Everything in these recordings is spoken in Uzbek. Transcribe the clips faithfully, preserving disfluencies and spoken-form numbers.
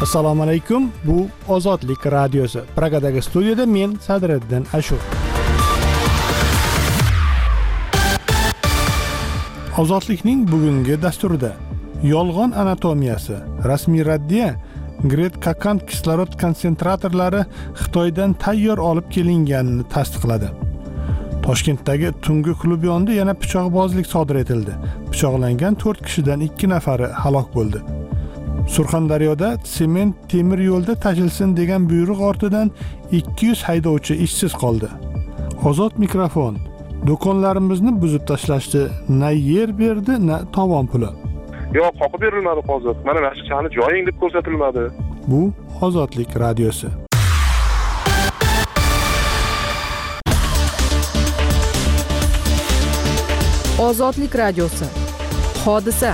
Assalomu alaykum. Bu Ozodlik radiosi. Pragadagi studiyada men Sadriddin Ashur. Ozodlikning bugungi dasturida yolg'on anatomiyasi, rasmiy raddiya, Gret Kakan kislorod konsentratorlari Xitoydan tayyor olib kelinganini tasdiqladi. Toshkentdagi tungi klub yonida yana pichoqbozlik sodir etildi. Pichoqlangan to'rt kishidan ikki nafari halok bo'ldi. Surxondaryoda sement temir yo'lda tashilsin degan buyruq ortidan ikki yuz haydovchi ishsiz qoldi. Ozod mikrofon. Do'konlarimizni buzib tashlashdi. Na yer berdi, na tovon puli. Yo'q, qoqib berilmadi hozir. Mana mashqani joying deb ko'rsatilmadi. Bu Ozodlik radiosi. Ozodlik radiosi. Hodisa.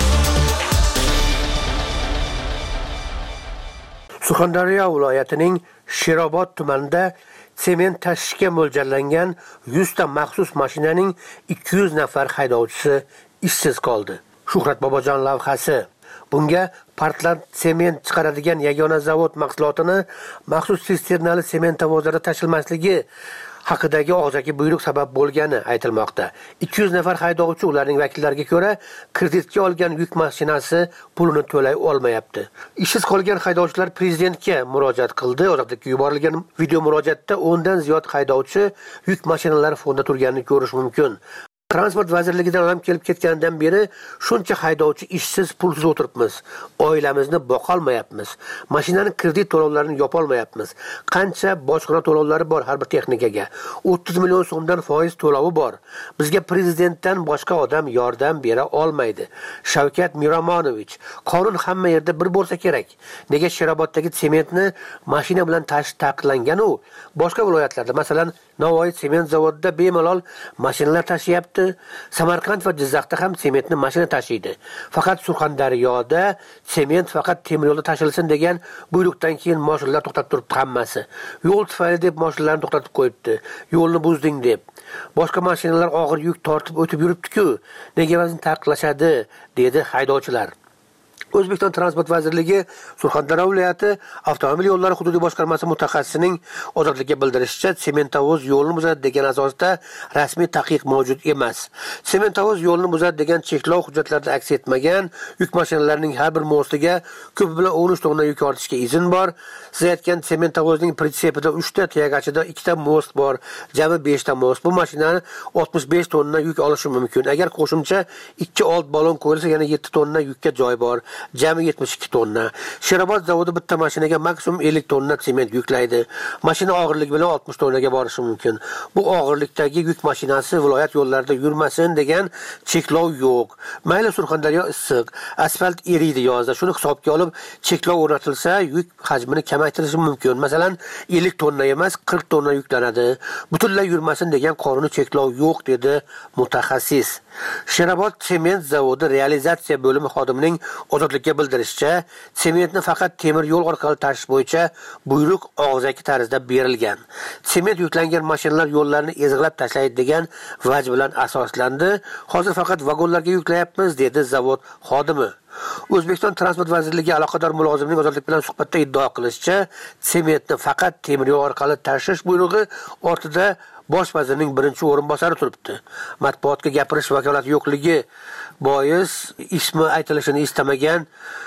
Surxondaryo viloyatining Sherobod tumanida sement tashishga mo'ljallangan yuz ta maxsus mashinaning ikki yuz nafar haydovchisi ishsiz qoldi. Shuhrat Bobojon lavhasi. Bunga Portland sement chiqaradigan yagona zavod mahsulotini maxsus sisternali sement tovozlarda tashilmasligi haqidagi og'zaki buyruq sabab bo'lgani aytilmoqda. ikki yuz nafar haydovchi ularning vakillariga ko'ra kreditga olgan yuk mashinasi pulini to'lay olmayapti. Ishsiz qolgan haydovchilar prezidentga murojaat qildi. Ozodlikka yuborilgan video murojaatda o'ndan ziyod haydovchi yuk mashinalari fonda turganini ko'rish mumkin. Transport vazirligidan odam kelib ketganidan beri shuncha haydovchi ishsiz, pulsiz o'tiribmiz. Oilamizni boqolmayapmiz. Mashinani kredit to'lovlarini yopolmayapmiz. Qancha bojxona to'lovlari bor har bir texnikaga. o'ttiz million so'mdan foiz to'lovi bor. Bizga prezidentdan boshqa odam yordam bera olmaydi. Shavkat Miromonovich, qonun hamma yerda bir bo'lsa kerak. Nega Sheroboddagi sementni mashina bilan tashish taqiqlangan u? Boshqa viloyatlarda, masalan, Navoiy sement zavodida bemalol mashinalar tashyapti. Samarqand va Jizzaxda ham sementni mashina tashiydi. Faqat Surxondaryoda sement faqat temir yo'lda tashilsin degan buyruqdan keyin mashinalar to'xtab turibdi hammasi. Yo'l tufayli deb mashinalarni to'xtatib qo'yibdi. Yo'lni buzding deb. Boshqa mashinalar og'ir yuk tortib o'tib yuribdi-ku. Nega bizni taqiqlashadi, dedi haydovchilar. O'zbekiston Transport vazirligi Surxondaryo viloyati avtomobil yo'llari hududiy boshqarmasi mutaxassisining Ozodlikka bildirishicha, sementavoz yo'lni buzadi degan asosda rasmiy taqiq mavjud emas. Sementavoz yo'lni buzadi degan cheklov hujjatlarida aks etmagan. Yuk mashinalarining har bir mostiga ko'pi bilan o'n uch tonna yuk ortishga izn bor. Siz aytgan sementavozning pritsepida uch ta, tayagachida ikki ta most bor, jami besh ta most. Bu mashinani oltmish besh tonna yuk olishi mumkin. Agar qo'shimcha ikki old balon qo'yilsa, yana yetti tonna yukka joy bor. Jami yetmish ikki tonna. Sherobod zavodi bitta mashinaga maksimum ellik tonna sement yuklaydi. Mashina og'irligi bilan oltmish tonnaga borishi mumkin. Bu og'irlikdagi yuk mashinasi viloyat yo'llarida yurmasin degan cheklov yo'q. Mayli Surxondaryo issiq, asfalt eriydi yozda. Shuni hisobga olib cheklov o'rnatilsa, yuk hajmini kamaytirishi mumkin. Masalan, ellik tonna emas, qirq tonna yuklanadi. Butunlay yurmasin degan qonuniy cheklov yo'q, dedi mutaxassis. Sherobod sement zavodi realizatsiya bo'limi xodimining Ozodlikka bildirishicha, sementni faqat temir yo'l orqali tashish bo'yicha buyruq og'zaki tarzda berilgan. Sement yuklangan mashinalar yo'llarni ezg'ilab tashlaydi degan vaj bilan asoslandi. Hozir faqat vagonlarga yuklayapmiz, dedi zavod xodimi. O'zbekiston Transport vazirligi aloqador mulozimning Ozodlik bilan suhbatda iddao qilishicha, sementni faqat temir yo'l orqali tashish buyrug'i ortida bosh vazirning birinchi o'rinbosari turibdi. Matbuotga gapirish vakolati yo'qligi bois ismi aytilishini istamagan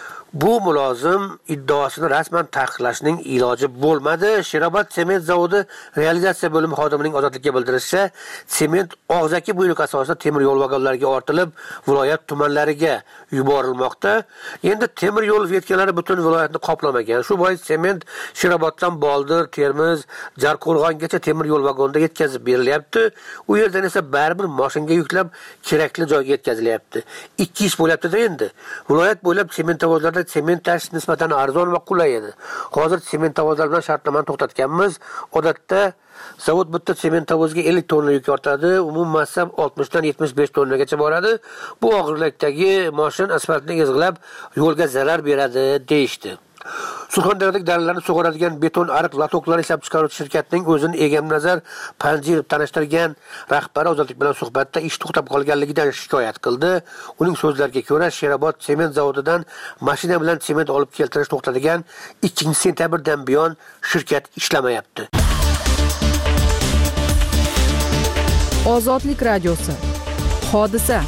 bu mulozim iddaosini rasman taqiqlashning iloji bo'lmadi. Sherobod sement zavodi realizatsiya bo'limi xodimining Ozodlikka bildirishicha, sement og'zaki buyruq asosida temir yo'l vagonlariga ortilib, viloyat tumanlariga yuborilmoqda. Endi temir yo'l vetkalari butun viloyatni qoplamagan. Shu bois sement Sheroboddan Boldir, Termiz, Jarqo'rg'ongacha temir yo'l vagonida yetkazib berilyapti. U yerdan esa baribir mashinga yuklab kerakli joyga yetkazilyapti. Ikki ish bo'lyapti-da endi. Viloyat bo'ylab sementavozlarda sement tashish nisbatan arzon va qulay edi. Hozir sementavozlar bilan shartnomani to'xtatganmiz. Odatda zavod bitta sementavozga ellik tonna yuk ortadi, umumiy massa oltmish dan yetmish besh tonnagacha boradi. Bu og'irlikdagi mashin asfaltni ezg'ilab yo'lga zarar beradi, deyishdi. Surxondaryodagi daralarni sug'oradigan beton ariq lotoklar ishlab chiqaruvchi shirkatining o'zini Egamnazar Panjirov tanishtirgan rahbari Ozodlik bilan suhbatda ish to'xtab qolganligidan shikoyat qildi. Uning so'zlariga ko'ra, Sherobod sement zavodidan mashina bilan sement olib keltirish to'xtatigan ikkinchi sentyabrdan buyon shirkat ishlamayapti. Ozodlik radiosi. Hodisa.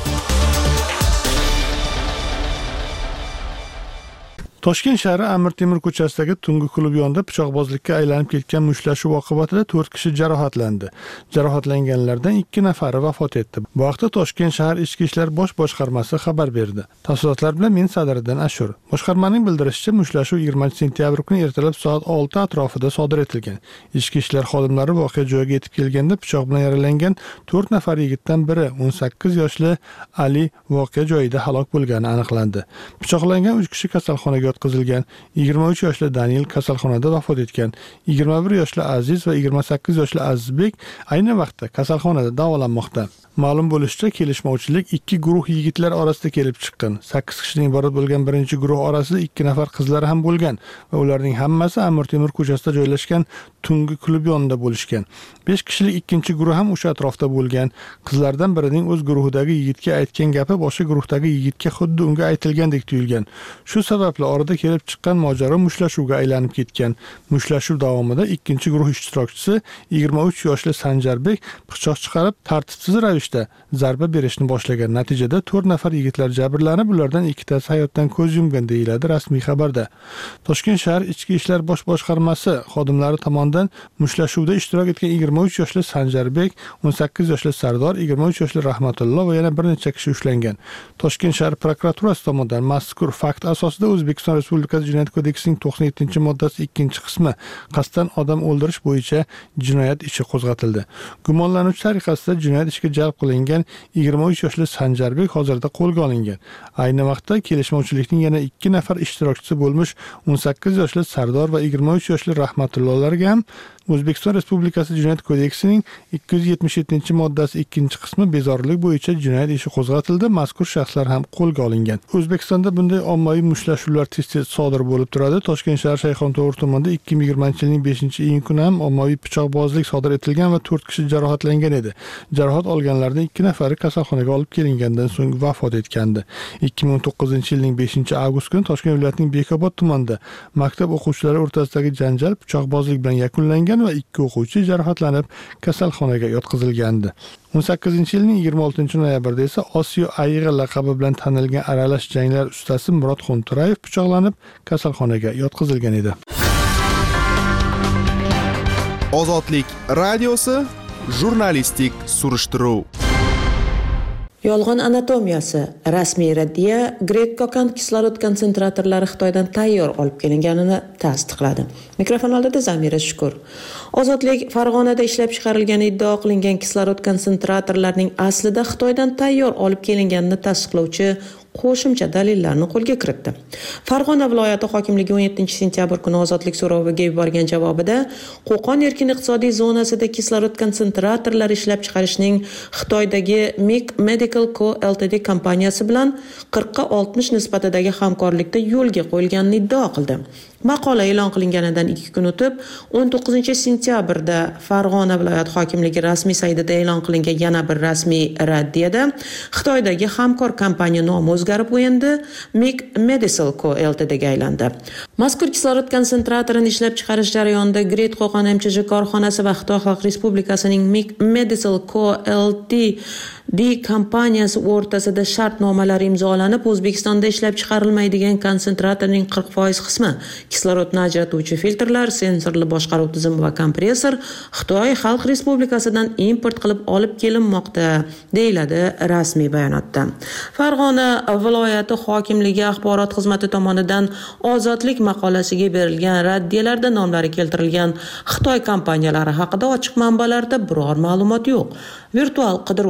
Toshkent shahri Amir Temur ko'chasidagi tungi klub yonida pichoqbozlikka aylanib ketgan mushtlashuv oqibatida to'rt kishi jarohatlandi. Jarohatlanganlardan ikki nafari vafot etdi. Bu haqda Toshkent shahar Ichki ishlar bosh boshqarmasi xabar berdi. Tafsilotlar bilan men Sadriddin Ashur. Boshqarmaning bildirishicha, mushtlashuv yigirmanchi sentyabr kuni ertalab soat olti atrofida sodir etilgan. Ichki ishlar xodimlari voqea joyiga yetib kelganda pichoq bilan yaralangan to'rt nafar yigitdan biri o'n sakkiz yoshli Ali voqea joyida halok bo'lgani aniqlandi. Pichoqlangan uch kishi kasalxonaga yotqizilgan. yigirma uch yoshli Daniel kasalxonada vafot etgan. yigirma bir yoshli Aziz va yigirma sakkiz yoshli Azizbek ayni vaqtda kasalxonada davolanmoqda. Ma'lum bo'lishicha, kelishmovchilik ikki guruh yigitlar orasida kelib chiqqan. sakkiz kishidan iborat bo'lgan birinchi guruh orasida ikki nafar qizlar ham bo'lgan va ularning hammasi Amir Temur ko'chasida joylashgan tungi klub yonida bo'lishgan. besh kishilik ikkinchi guruh ham o'sha atrofda bo'lgan. Qizlardan birining o'z guruhidagi yigitga aytgan gapi boshqa guruhdagi yigitga xuddi unga aytilgandek tuyulgan. Shu sababli orada kelib chiqqan mojaro mushtlashuvga aylanib ketgan. Mushlashuv davomida ikkinchi guruh ishtirokchisi yigirma uch yoshli Sanjarbek pichoq chiqarib tartibsiz ravishda zarba berishni boshlagan. Natijada to'rt nafar yigitlar jabrlanib, ulardan ikkitasi hayotdan ko'z yumgan deyiladi rasmiy xabarda. Toshkent shahar Ichki ishlar bosh boshqarmasi xodimlari tomonidan mushtlashuvda ishtirok etgan yigirma uch yoshli Sanjarbek, o'n sakkiz yoshli Sardor, yigirma uch yoshli Rahmatullo va yana bir necha kishi ushlangan. Toshkent shahar prokuraturasi tomonidan mazkur fakt asosida O'zbekiston Respublikasi Jinoyat kodeksining to'qson yettinchi moddasi ikkinchi qismi qasddan odam o'ldirish bo'yicha jinoyat ishi qo'zg'atildi. Gumonlanuvchi tariqasida jinoyat ishga jalb qilingan yigirma uch yoshli Sanjarbek hozirda qo'lga olingan. Ayni vaqtda kelishmovchilikning yana ikki nafar ishtirokchisi bo'lmish o'n sakkiz yoshli Sardor va yigirma uch yoshli Rahmatullolarga ham O'zbekiston Respublikasi Jinoyat kodeksining ikki yuz yetmish yettinchi moddasi ikkinchi qismi bezorilik bo'yicha jinoyat ishi qo'zg'atildi. Mazkur shaxslar ham qo'lga olingan. O'zbekistonda bunday ommaviy mushtlashuvlar tez-tez sodir bo'lib turadi. Toshkent shahar Shayxonto'g'ri tumanida ikki ming yigirmanchi yilning beshinchi iyun kuni ham ommaviy pichoqbozlik sodir etilgan va to'rt kishi jarohatlangan edi. Jarohat olganlardan ikki nafari kasalxonaga olib kelingandan so'ng vafot etgandi. ikki ming o'n to'qqizinchi yilning beshinchi avgust kuni Toshkent viloyatining Bekobod tumanida maktab o'quvchilari o'rtasidagi janjal pichoqbozlik bilan yakunlangan va ikki o'quvchi jarohatlanib kasalxonaga yotqizilgandi. o'n sakkizinchi yilning yigirma oltinchi noyabrida esa Osiyo Ayg'i laqabi bilan tanilgan aralash janglar ustasi Murodxon Turayev pichoqlanib kasalxonaga yotqizilgan edi. Ozodlik radiosi jurnalistik surishtiruv. Yolg'on anatomiyasi rasmiy raddiya Great Cocan kislorod konsentratorlari Xitoydan tayyor olib kelinganini tasdiqladi. Mikrofon oldida Zamira Shukur. Ozodlik Farg'onada ishlab chiqarilgani iddao qilingan kislorod konsentratorlarining aslida Xitoydan tayyor olib kelinganini tasdiqlovchi qo'shimcha dalillarni qo'lga kiritdi. Farg'ona viloyati hokimligi o'n yettinchi sentyabr kuni ozodlik so'roviga yuborgan javobida Qo'qon erkin iqtisodiy zonasida kislorod konsentratorlari ishlab chiqarishning Xitoydagi Mic Medical Co Ltd kompaniyasi bilan qirqqa oltmish nisbatidagi hamkorlikda yo'lga qo'yilganini iddao qildi. Maqola e'lon qilinganidan ikki kun o'tib, o'n to'qqizinchi sentyabrda Farg'ona viloyati hokimligi rasmiy saytida e'lon qilingan yana bir rasmiy raddiyada Xitoydagi hamkor kompaniya nomi o'zgarib endi Mic Medical Co Ltd ga aylandi. Mazkur kislorod konsentratorini ishlab chiqarish jarayonida Great Qo'qon M Ch J korxonasi va Xitoy Xalq Respublikasining Mic Medical Co Ltd kompaniyasi o'rtasida shartnomalar imzolanib, O'zbekistonda ishlab chiqarilmaydigan konsentratorning qirq foiz qismi kislorodni ajratuvchi filtrlar, sensorli boshqaruv tizimi va kompressor Xitoy Xalq Respublikasidan import qilib olib kelinmoqda, deyiladi rasmiy bayonotda. Farg'ona viloyati hokimligi axborot xizmati tomonidan Ozodlik maqolasiga berilgan raddiyalarda nomlari keltirilgan Xitoy kompaniyalari haqida ochiq manbalarda biror ma'lumot yo'q. Virtual qidiruv davomida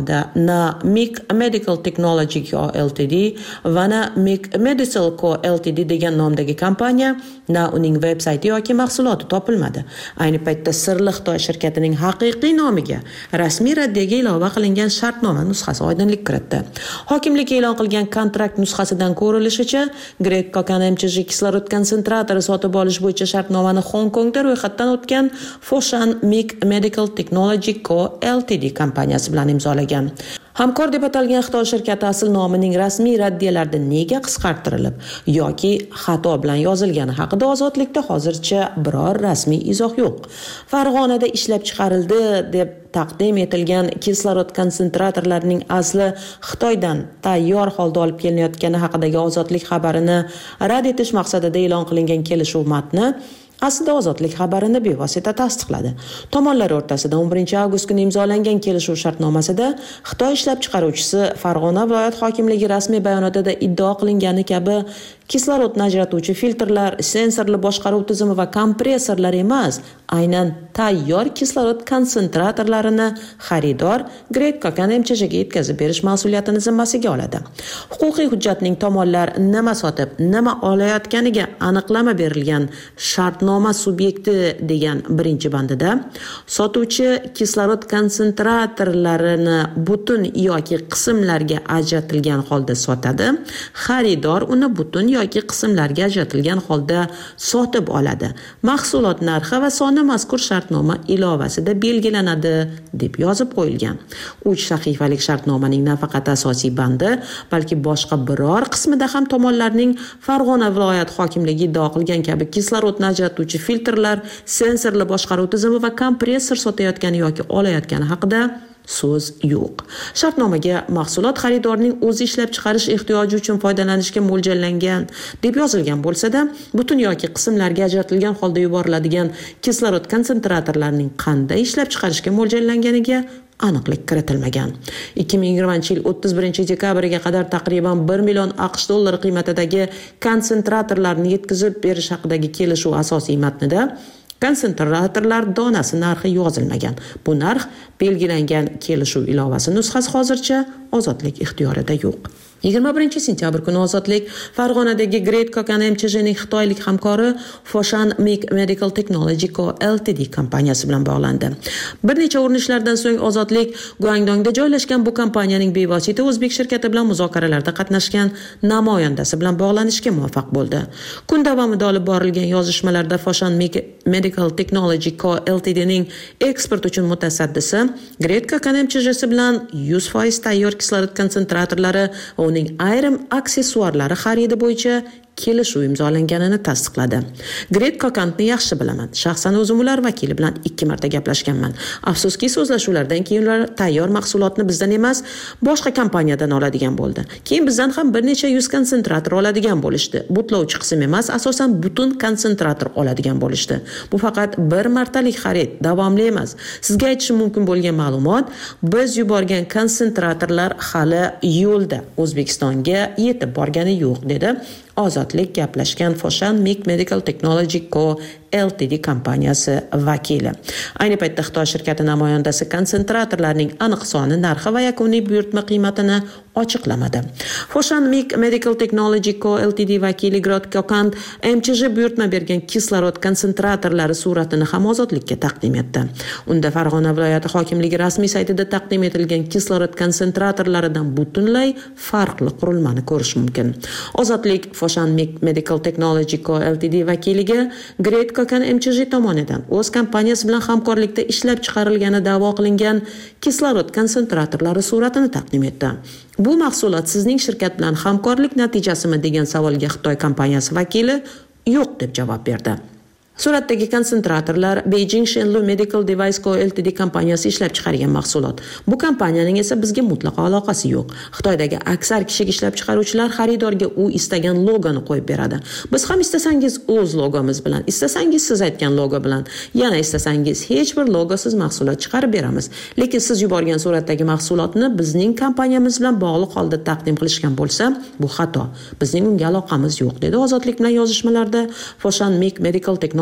hamda na Mic Medical Technology Co. Ltd va na Mic Medical Co. Ltd degan nomdagi kompaniya, na uning veb-sayti yoki mahsuloti topilmadi. Ayni paytda sirli Xitoy shirkatining haqiqiy nomiga rasmiy raddiyaga ilova qilingan shartnoma nusxasi oydinlik kiritdi. Hokimlik e'lon qilgan kontrakt nusxasidan ko'rilishicha, Great Kokan M C J kislorod konsentratori sotib olish bo'yicha shartnomani Hong Kongda ro'yxatdan o'tgan Foshan Mic Medical Technology Co. Ltd kompaniyasi bilan imzolagan. Hamkor deb atalgan Xitoy shirkati asl nomining rasmiy raddiyalarda nega qisqartirilib yoki xato bilan yozilgani haqida ozodlikda hozircha biror rasmiy izoh yo'q. Farg'onada ishlab chiqarildi deb taqdim etilgan kislorod konsentratorlarining asli Xitoydan tayyor holda olib kelinayotgani haqidagi ozodlik xabarini rad etish maqsadida e'lon qilingan kelishuv matni aslida ozodlik xabarini bevosita tasdiqladi. Tomonlar o'rtasida o'n birinchi avgust kuni imzolangan kelishuv shartnomasida Xitoy ishlab chiqaruvchisi Farg'ona viloyat hokimligi rasmiy bayonotida iddao qilingani kabi kislorodni ajratuvchi filtrlar, sensorli boshqaruv tizimi va kompressorlar emas, aynan tayyor kislorod konsentratorlarini xaridor Great Kokan M C J ga yetkazib berish mas'uliyatini zimmasiga oladi. Huquqiy hujjatning tomonlar nima sotib, nima olayotganiga aniqlama berilgan shartnoma subyekti degan birinchi bandida sotuvchi kislorod konsentratorlarini butun yoki qismlarga ajratilgan holda sotadi, xaridor uni butun yoki qismlarga ajratilgan holda sotib oladi. Mahsulot narxi va soni mazkur shartnoma ilovasida belgilanadi deb yozib qo'yilgan. uch sahifalik shartnomaning nafaqat asosiy bandi, balki boshqa biror qismida ham tomonlarning Farg'ona viloyat hokimligi iddao qilgan kabi kislorodni ajratuvchi filtrlar, sensorli boshqaruv tizimi va kompressor sotayotgani yoki olayotgani haqida so'z yo'q. Shartnomaga mahsulot xaridorning o'zi ishlab chiqarish ehtiyoji uchun foydalanishga mo'ljallangan deb yozilgan bo'lsa-da, butun yoki qismlarga ajratilgan holda yuboriladigan kislorod konsentratorlarining qanday ishlab chiqarishga mo'ljallanganiga aniqlik kiritilmagan. ikki ming yigirmanchi yil o'ttiz birinchi dekabriga qadar taqriban bir million AQSh dollari qiymatidagi konsentratorlarni yetkazib berish haqidagi kelishuv asosiy matnida konsentratorlar donasi narxi yozilmagan. Bu narx belgilangan kelishuv ilovasi nusxasi hozircha ozodlik ixtiyorida yo'q. yigirma birinchi sentyabr kuni ozodlik Farg'onadagi Great Kokan M C J ning xitoylik hamkori Foshan Mic Medical Technology Co. Ltd kompaniyasi bilan bog'landi. Bir necha urinishlardan so'ng ozodlik Guangdongda joylashgan bu kompaniyaning bevosita o'zbek shirkati bilan muzokaralarda qatnashgan namoyandasi bilan bog'lanishga muvaffaq bo'ldi. Kun davomida olib borilgan yozishmalarda Foshan Mic Medical Technology Co. Ltd ning eksport uchun mutasaddisi Great Kokan M C J bilan yuz foiz tayyor kislorod konsentratorlari va uning ayrim aksessuarlari xaridi bo'yicha kelishuv imzolanganini tasdiqladi. Great Kokantni yaxshi bilaman. Shaxsan o'zim ular vakili bilan ikki marta gaplashganman. Afsuski, so'zlashuvlardan keyin ular tayyor mahsulotni bizdan emas, boshqa kompaniyadan oladigan bo'ldi. Keyin bizdan ham bir necha yuz konsentrator oladigan bo'lishdi. Butlovchi qism emas, asosan butun konsentrator oladigan bo'lishdi. Bu faqat bir martalik xarid, davomli emas. Sizga aytishim mumkin bo'lgan ma'lumot, biz yuborgan konsentratorlar hali yo'lda O'zbekistonga yetib borgani yo'q, dedi ozodlik gaplashgan Foshan Mic Medical Technology Co. Ltd kompaniyasi vakili. Ayni paytda Xitoy shirkati namoyandasi konsentratorlarning aniq soni, narxi va yakuniy buyurtma qiymatini ochiqlamadi. Foshan Mic Medical Technology Co. Ltd vakili Great Kokan M C J buyurtma bergan kislorod konsentratorlari suratini ham ozodlikka taqdim etdi. Unda Farg'ona viloyati hokimligi rasmiy saytida taqdim etilgan kislorod konsentratorlaridan butunlay farqli qurilmani ko'rish mumkin. Ozodlik Foshan Mic Medical Technology Co. Ltd vakiliga Great Kokan M C J tomonidan o'z kompaniyasi bilan hamkorlikda ishlab chiqarilgani da'vo qilingan kislorod konsentratorlari suratini taqdim etdi. Bu mahsulot sizning shirkat bilan hamkorlik natijasimi degan savolga Xitoy kompaniyasi vakili yo'q deb javob berdi. Suratdagi konsentratorlar Beijing Shenlu Medical Device Co. Ltd kompaniyasi ishlab chiqargan mahsulot. Bu kompaniyaning esa bizga mutlaqo aloqasi yo'q. Xitoydagi aksar kichik ishlab chiqaruvchilar xaridorga u istagan logoni qo'yib beradi. Biz ham istasangiz o'z logomiz bilan, istasangiz siz aytgan logo bilan, yana istasangiz hech bir logosiz mahsulot chiqarib beramiz. Lekin siz yuborgan suratdagi mahsulotni bizning kompaniyamiz bilan bog'liq holda taqdim qilishgan bo'lsa, bu xato. Bizning unga aloqamiz yo'q, dedi ozodlik bilan yozishmalarda Foshan Mic Medical Technology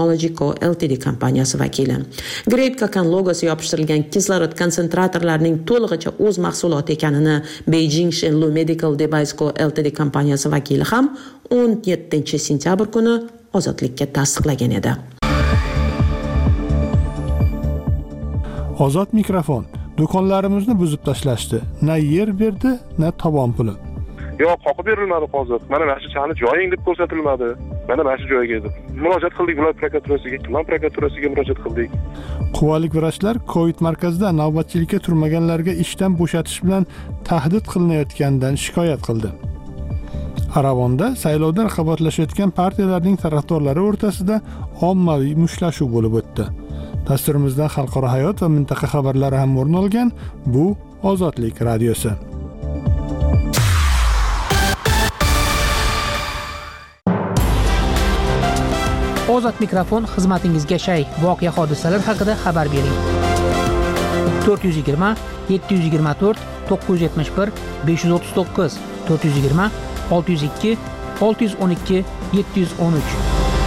Technology Co Ltd kompaniyasi vakili. Great Kakan logosi yopishtirilgan kislorod konsentratorlarining to'lig'icha o'z mahsuloti ekanini Beijing Shenlu Medical Device Co Ltd kompaniyasi vakili ham o'n yettinchi sentyabr kuni Ozodlikka tasdiqlagan edi. Ozod mikrofon. Do'konlarimizni buzib tashlashdi. Na yer berdi, na tovon puli. Yo'q, qoqib berilmadi hozir. Mana mana shu chani joying deb ko'rsatilmadi. Mana mana shu joyga edi. Murojaat qildik viloyat prokuraturasiga, tuman prokuraturasiga murojaat qildik. Quvalik vrachlar Covid markazida navbatchilikka turmaganlarga ishdan bo'shatish bilan tahdid qilinayotganidan shikoyat qildi. Aravonda saylovda raqobatlashayotgan partiyalarning tarafdorlari o'rtasida ommaviy mushtlashuv bo'lib o'tdi. Dasturimizdan xalqaro hayot va mintaqa xabarlari ham o'rin olgan. Bu Ozodlik radiosi. Ozod mikrofon xizmatingizga shay. Voqea hodisalar haqida xabar bering. to'rt yuz yigirma yetti yuz yigirma to'rt to'qqiz yuz yetmish bir besh yuz o'ttiz to'qqiz to'rt yuz yigirma olti yuz ikki olti yuz o'n ikki yetti yuz o'n uch.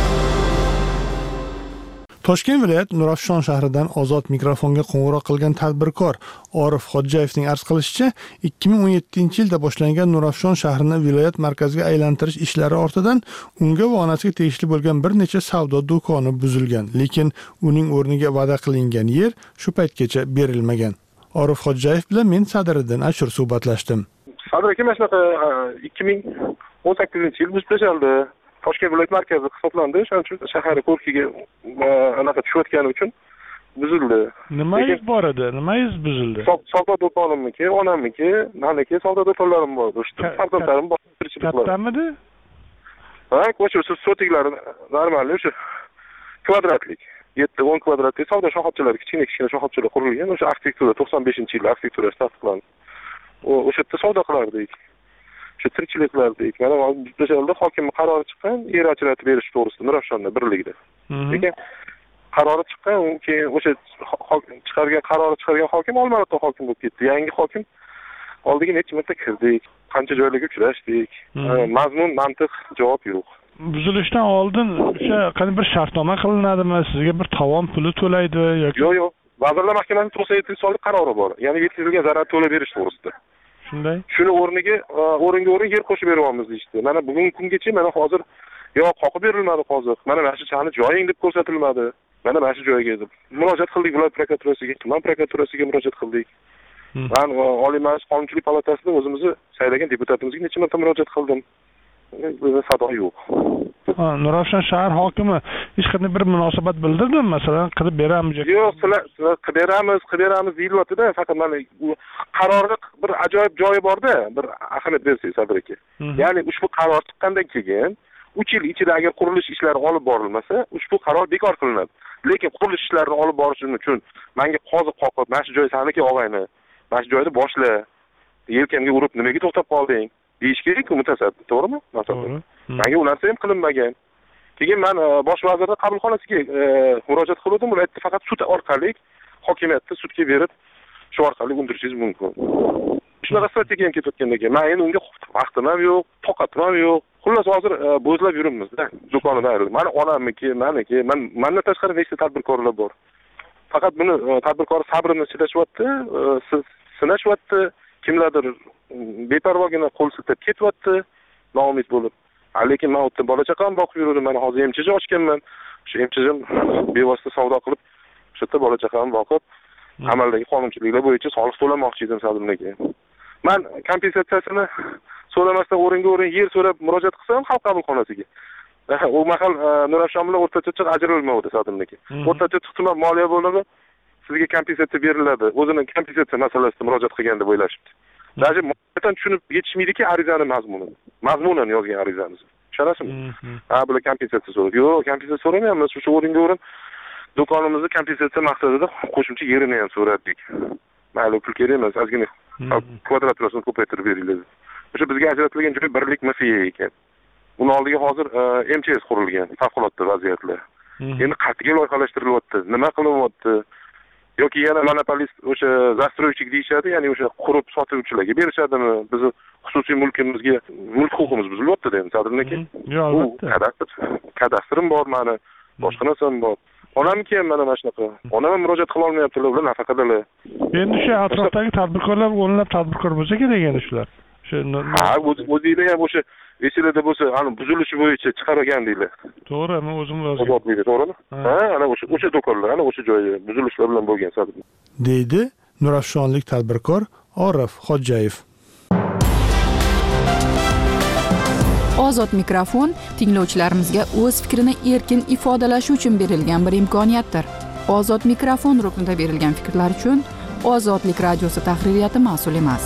Toshkent viloyat Nurafshon shahridan Ozod mikrofonga qo'ng'iroq qilgan tadbirkor Orif Xodjayevning arz qilishicha, ikki ming o'n yettinchi yilda boshlangan Nurafshon shahrini viloyat markaziga aylantirish ishlari ortidan unga va onasiga tegishli bo'lgan bir necha savdo do'koni buzilgan, lekin uning o'rniga va'da qilingan yer shu paytgacha berilmagan. Orif Xodjayev bilan men Sadriddin Ashur suhbatlashdim. Sadr aka, mana shunaqa ikki ming o'n sakkizinchi yil buzib tashlandi. Toshkent viloyat markazi hisoblandi. Shuning uchun shahar ko'rkiga anaqa tushayotgani uchun buzildi. Nimangiz bor edi? Nimangiz buzildi? Savdo do'konimniki, onamniki, meniki savdo do'konlarim bor. O'sha farzandlarim bor. Kattamidi? Ha, ko'cha sotiklari normal, o'sha kvadratlik. yetti o'n kvadratlik savdo shoxobchalari, kichkina-kichkina shoxobchalar qurilgan. O'sha arxitektura to'qson beshinchi yil arxitekturasi tasdiqlandi. O'sha yerda savdo qilardik. Shu tirikchilik qilardik. Mana o'sha hokim qarori chiqqan, yer ajratib berish to'g'risida Nurafshonda birligida. Lekin qarori chiqqan, keyin o'sha chiqargan qarori chiqargan hokim Olmaliqda hokim bo'lib ketdi. Yangi hokim oldiga necha marta kirdik, qancha joylarga uchrashdik. Mazmun, mantiq javob yo'q. Buzilishdan oldin o'sha qani bir shartnoma qilinadimi? Sizga bir tovon puli to'laydi yoki? Yo'q, yo'q. Vazirlar Mahkamasining to'qson yettinchi sonli qarori bor. Ya'ni yetkazilgan zarar to'lab berish to'g'risida. Shunday. Shuni o'rniga o'ringa o'rin yer qo'shib beryapmiz deydi. Mana bugungi kungacha mana hozir yo'q, qoqib berilmadi hozir. Mana mana shu chani joying deb ko'rsatilmadi. Mana mana shu joyga edi. Murojaat qildik viloyat prokuraturasiga, tuman prokuraturasiga murojaat qildik. Men Oliy Majlis Qonunchilik palatasida o'zimizni saylagan deputatimizga necha marta murojaat qildim. Bizda sado yo'q. Ha, Nurafshon shahar hokimi hech qanday bir munosabat bildirdimi? Masalan, qilib beramiz yoki? Yo'q, sizlar qilib beramiz, qilib beramiz deyilyapti-da, faqat mana qarorda bir ajoyib joyi bor-da, bir ahamiyat bersangiz Sabir aka. Ya'ni ushbu qaror chiqqandan keyin uch yil ichida agar qurilish ishlari olib borilmasa, ushbu qaror bekor qilinadi. Lekin qurilish ishlarini olib borish uchun menga qoziq qoqib, mana shu joy saniki og'ayni, mana shu joyni boshla, yelkamga urib nimaga to'xtab qolding deyish kerak-ku mutasaddi, to'g'rimi? To'g'ri. Menga u narsa ham qilinmagan. Keyin men bosh vazirning qabulxonasiga murojaat qildim, ular aytdi faqat sud orqali hokimiyatni sudga berib, shu orqali undirishingiz mumkin. Shunaqa strategiya ham ketayotgandan keyin men endi unga vaqtim ham yo'q, toqatim ham yo'q. Xullas hozir bo'zlab yuribmiz-da, do'konidan ayrildim. Mana onamniki, meniki, men mendan tashqari nechta tadbirkorlar bor. Faqat buni tadbirkor sabrini chilashyapti, sinashyapti, kimlardir beparvogina qo'l siltab ketyapti, noumid bo'lib. Lekin men o'tda bola chaqam boqib yurdim. Men hozir emchiga ochganman. Shu emchigim bevosita savdo qilib, shu yerda bola chaqam boqib, amaldagi qonunchiliklar bo'yicha soliq to'lamoqchi edim sadimdagi. Men kompensatsiyasini so'ramasdan o'ringa o'rin yer so'rab murojaat qilsam, xalq qabulxonasiga. U mahal Nurafshon bilan o'rtacha ajralmaydi sadimdagi. O'rtacha tuman moliya bo'limi sizga kompensatsiya beriladi. O'zining kompensatsiya masalasida murojaat qilgan deb o'ylashibdi. Даже mo'tan tushunib yetishmaydiki arizani mazmunini. Mazmunan yozgan arizamiz. Tushunasizmi? Ha, bular kompensatsiya so'raydi. Yo'q, kompensatsiya so'ramayapmiz. Shu o'ringa o'rin do'konimizni kompensatsiya maqsadida qo'shimcha yerini ham so'radik. Mayli, pul kerak emas, ozgina kvadraturasini ko'paytirib beringlar. O'sha bizga ajratilgan joy birlik M F Y ekan. Uni oldiga hozir M Ch S qurilgan, favqulodda vaziyatlar. Endi qat'iy loyihalashtirilyapti. Nima qilinyapti? Yoki yana monopolist o'sha застройщик deyishadi, ya'ni o'sha qurib sotuvchilarga berishadimi? Bizni xususiy mulkimizga mulk huquqimiz buzilyapti-da endi Sadrniki. Yo'q, albatta. Kadastr, kadastrim bor meni. boshqa narsam bor. Onamki ham mana shunaqa. Onam ham murojaat qila olmayaptilar, ular nafaqadalar. Endi shu atrofdagi tadbirkorlar o'nlab tadbirkor bo'lsa kerak endi shular. Shu ha, o'zingizlar ham o'sha esingizda bo'lsa, ana buzilishi bo'yicha chiqargan deylar. To'g'ri, men o'zim yozdim. To'g'rimi? Ha, ana o'sha o'sha do'konlar, ana o'sha joyi buzilishlar bilan bo'lgan sabab. deydi Nurafshonlik tadbirkor Orif Xo'jayev. Ozod mikrofon tinglovchilarimizga o'z fikrini erkin ifodalashi uchun berilgan bir imkoniyatdir. Ozod mikrofon ruknida berilgan fikrlar uchun Ozodlik radiosi tahririyati mas'ul emas.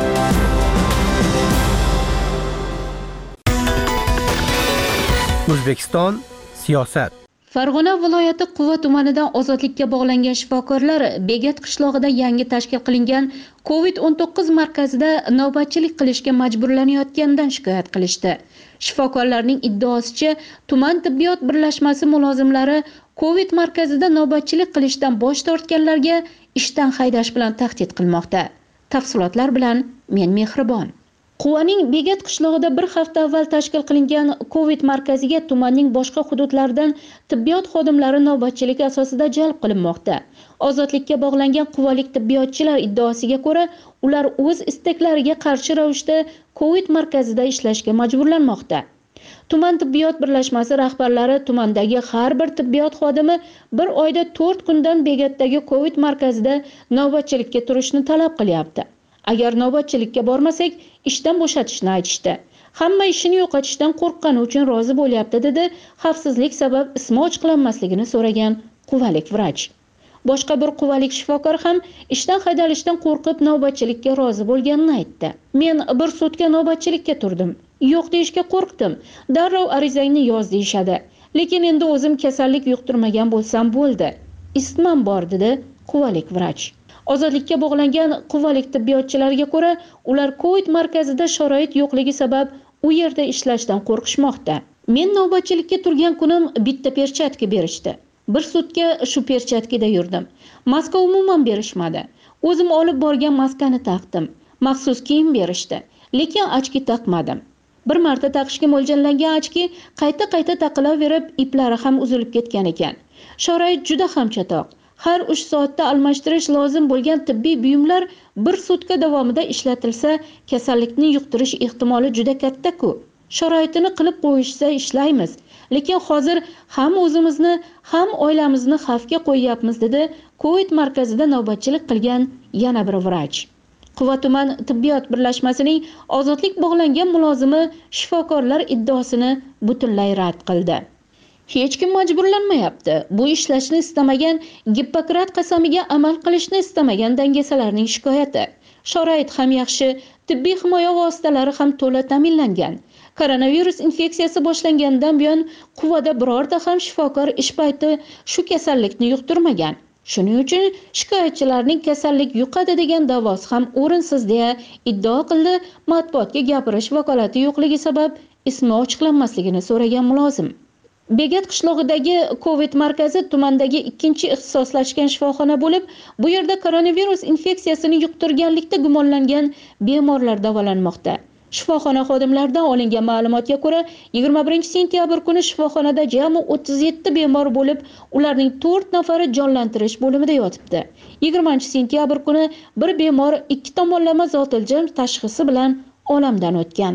O'zbekiston siyosat. Farg'ona viloyati Quva tumanidan ozodlikka bog'langan shifokorlar Begat qishlog'ida yangi tashkil qilingan kovid o'n to'qqiz markazida navbatchilik qilishga majburlanayotganidan shikoyat qilishdi. Shifokorlarning iddaosicha, tuman tibbiyot birlashmasi mulozimlari Covid markazida navbatchilik qilishdan bosh tortganlarga ishdan haydash bilan tahdid qilmoqda. Tafsilotlar bilan men Mehribon. Quvaning Begat qishlog'ida bir hafta avval tashkil qilingan Covid markaziga tumanning boshqa hududlaridan tibbiyot xodimlari navbatchilik asosida jalb qilinmoqda. Ozodlikka bog'langan quvalik tibbiyotchilar iddaosiga ko'ra, ular o'z istaklariga qarshi ravishda Covid markazida ishlashga majburlanmoqda. Tuman tibbiyot birlashmasi rahbarlari tumandagi har bir tibbiyot xodimi bir oyda to'rt kundan Begatdagi Covid markazida navbatchilikka turishni talab qilyapti. Agar navbatchilikka bormasak, ishdan bo'shatishni aytishdi. Hamma ishini yo'qotishdan qo'rqqani uchun rozi bo'lyapti, dedi xavfsizlik sabab ismi ochiqlanmasligini so'ragan quvalik vrach. Boshqa bir quvalik shifokor ham ishdan haydalishdan qo'rqib navbatchilikka rozi bo'lganini aytdi. Men bir sutka navbatchilikka turdim. Yo'q deyishga qo'rqdim. Darrov arizangni yoz deyshadi. Lekin endi o'zim kasallik yuqtirmagan bo'lsam bo'ldi. Isitmam bor, dedi quvalik vrach. Ozodlikka bog'langan quvalik tibbiyotchilarga ko'ra, ular Covid markazida sharoit yo'qligi sabab u yerda ishlashdan qo'rqishmoqda. Men navbatchilikka turgan kunim bitta perchatka berishdi. Bir sutka shu perchatkada yurdim. Maska umuman berishmadi. O'zim olib borgan maskani taqdim. Maxsus kiyim berishdi, lekin ochki taqmadim. Bir marta taqishga mo'ljallangan ochki qayta-qayta taqilaverib, iplari ham uzilib ketgan ekan. Sharoit juda ham chatoq. Har uch soatda almashtirish lozim bo'lgan tibbiy buyumlar bir sutka davomida ishlatilsa, kasallikni yuqtirish ehtimoli juda katta-ku. Sharoitini qilib qo'yishsa ishlaymiz, lekin hozir ham o'zimizni, ham oilamizni xavfga qo'yyapmiz, dedi Covid markazida navbatchilik qilgan yana bir vrach. Quva tuman tibbiyot birlashmasining ozodlik bog'langan mulozimi shifokorlar iddaosini butunlay rad qildi. Hech kim majburlanmayapti. Bu ishlashni istamagan, Gippokrat qasamiga amal qilishni istamagan dangasalarning shikoyati. Sharoit ham yaxshi, tibbiy himoya vositalari ham to'la ta'minlangan. Koronavirus infeksiyasi boshlangandan buyon Quvada birorta ham shifokor ish payti shu kasallikni yuqtirmagan. Shuning uchun shikoyatchilarning kasallik yuqadi degan da'vosi ham o'rinsiz, deya iddao qildi matbuotga gapirish vakolati yo'qligi sabab ismi ochiqlanmasligini so'ragan mulozim. Begat qishlog'idagi Covid markazi tumandagi ikkinchi ixtisoslashgan shifoxona bo'lib, bu yerda koronavirus infeksiyasini yuqtirganlikda gumonlangan bemorlar davolanmoqda. Shifoxona xodimlaridan olingan ma'lumotga ko'ra, yigirma birinchi sentyabr kuni shifoxonada jami o'ttiz yetti bemor bo'lib, ularning to'rt nafari jonlantirish bo'limida yotibdi. yigirmanchi sentyabr kuni bir bemor ikki tomonlama zotiljam tashxisi bilan olamdan o'tgan.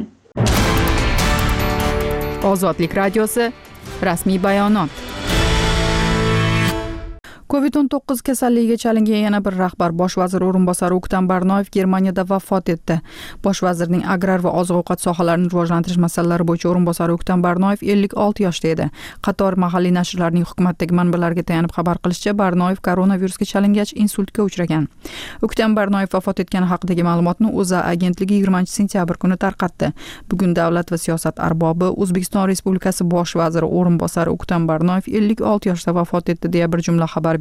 Ozodlik radiosi rasmiy bayonot. Covid o'n to'qqiz kasalligiga chalingan yana bir rahbar bosh vazir o'rinbosari O'ktam Barnoyev Germaniyada vafot etdi. Bosh vazirning agrar va oziq-ovqat sohalarini rivojlantirish masalalari bo'yicha o'rinbosari O'ktam Barnoyev ellik olti yoshda edi. Qator mahalliy nashrlarning hukumatdagi manbalarga tayanib xabar qilishicha, Barnoyev koronavirusga chalingach insultga uchragan. O'ktam Barnoyev vafot etgani haqidagi ma'lumotni O'zA agentligi yigirmanchi sentyabr kuni tarqatdi. Bugun davlat va siyosat arbobi O'zbekiston Respublikasi bosh vaziri o'rinbosari O'ktam Barnoyev ellik olti yoshda vafot etdi deya bir jumla xabar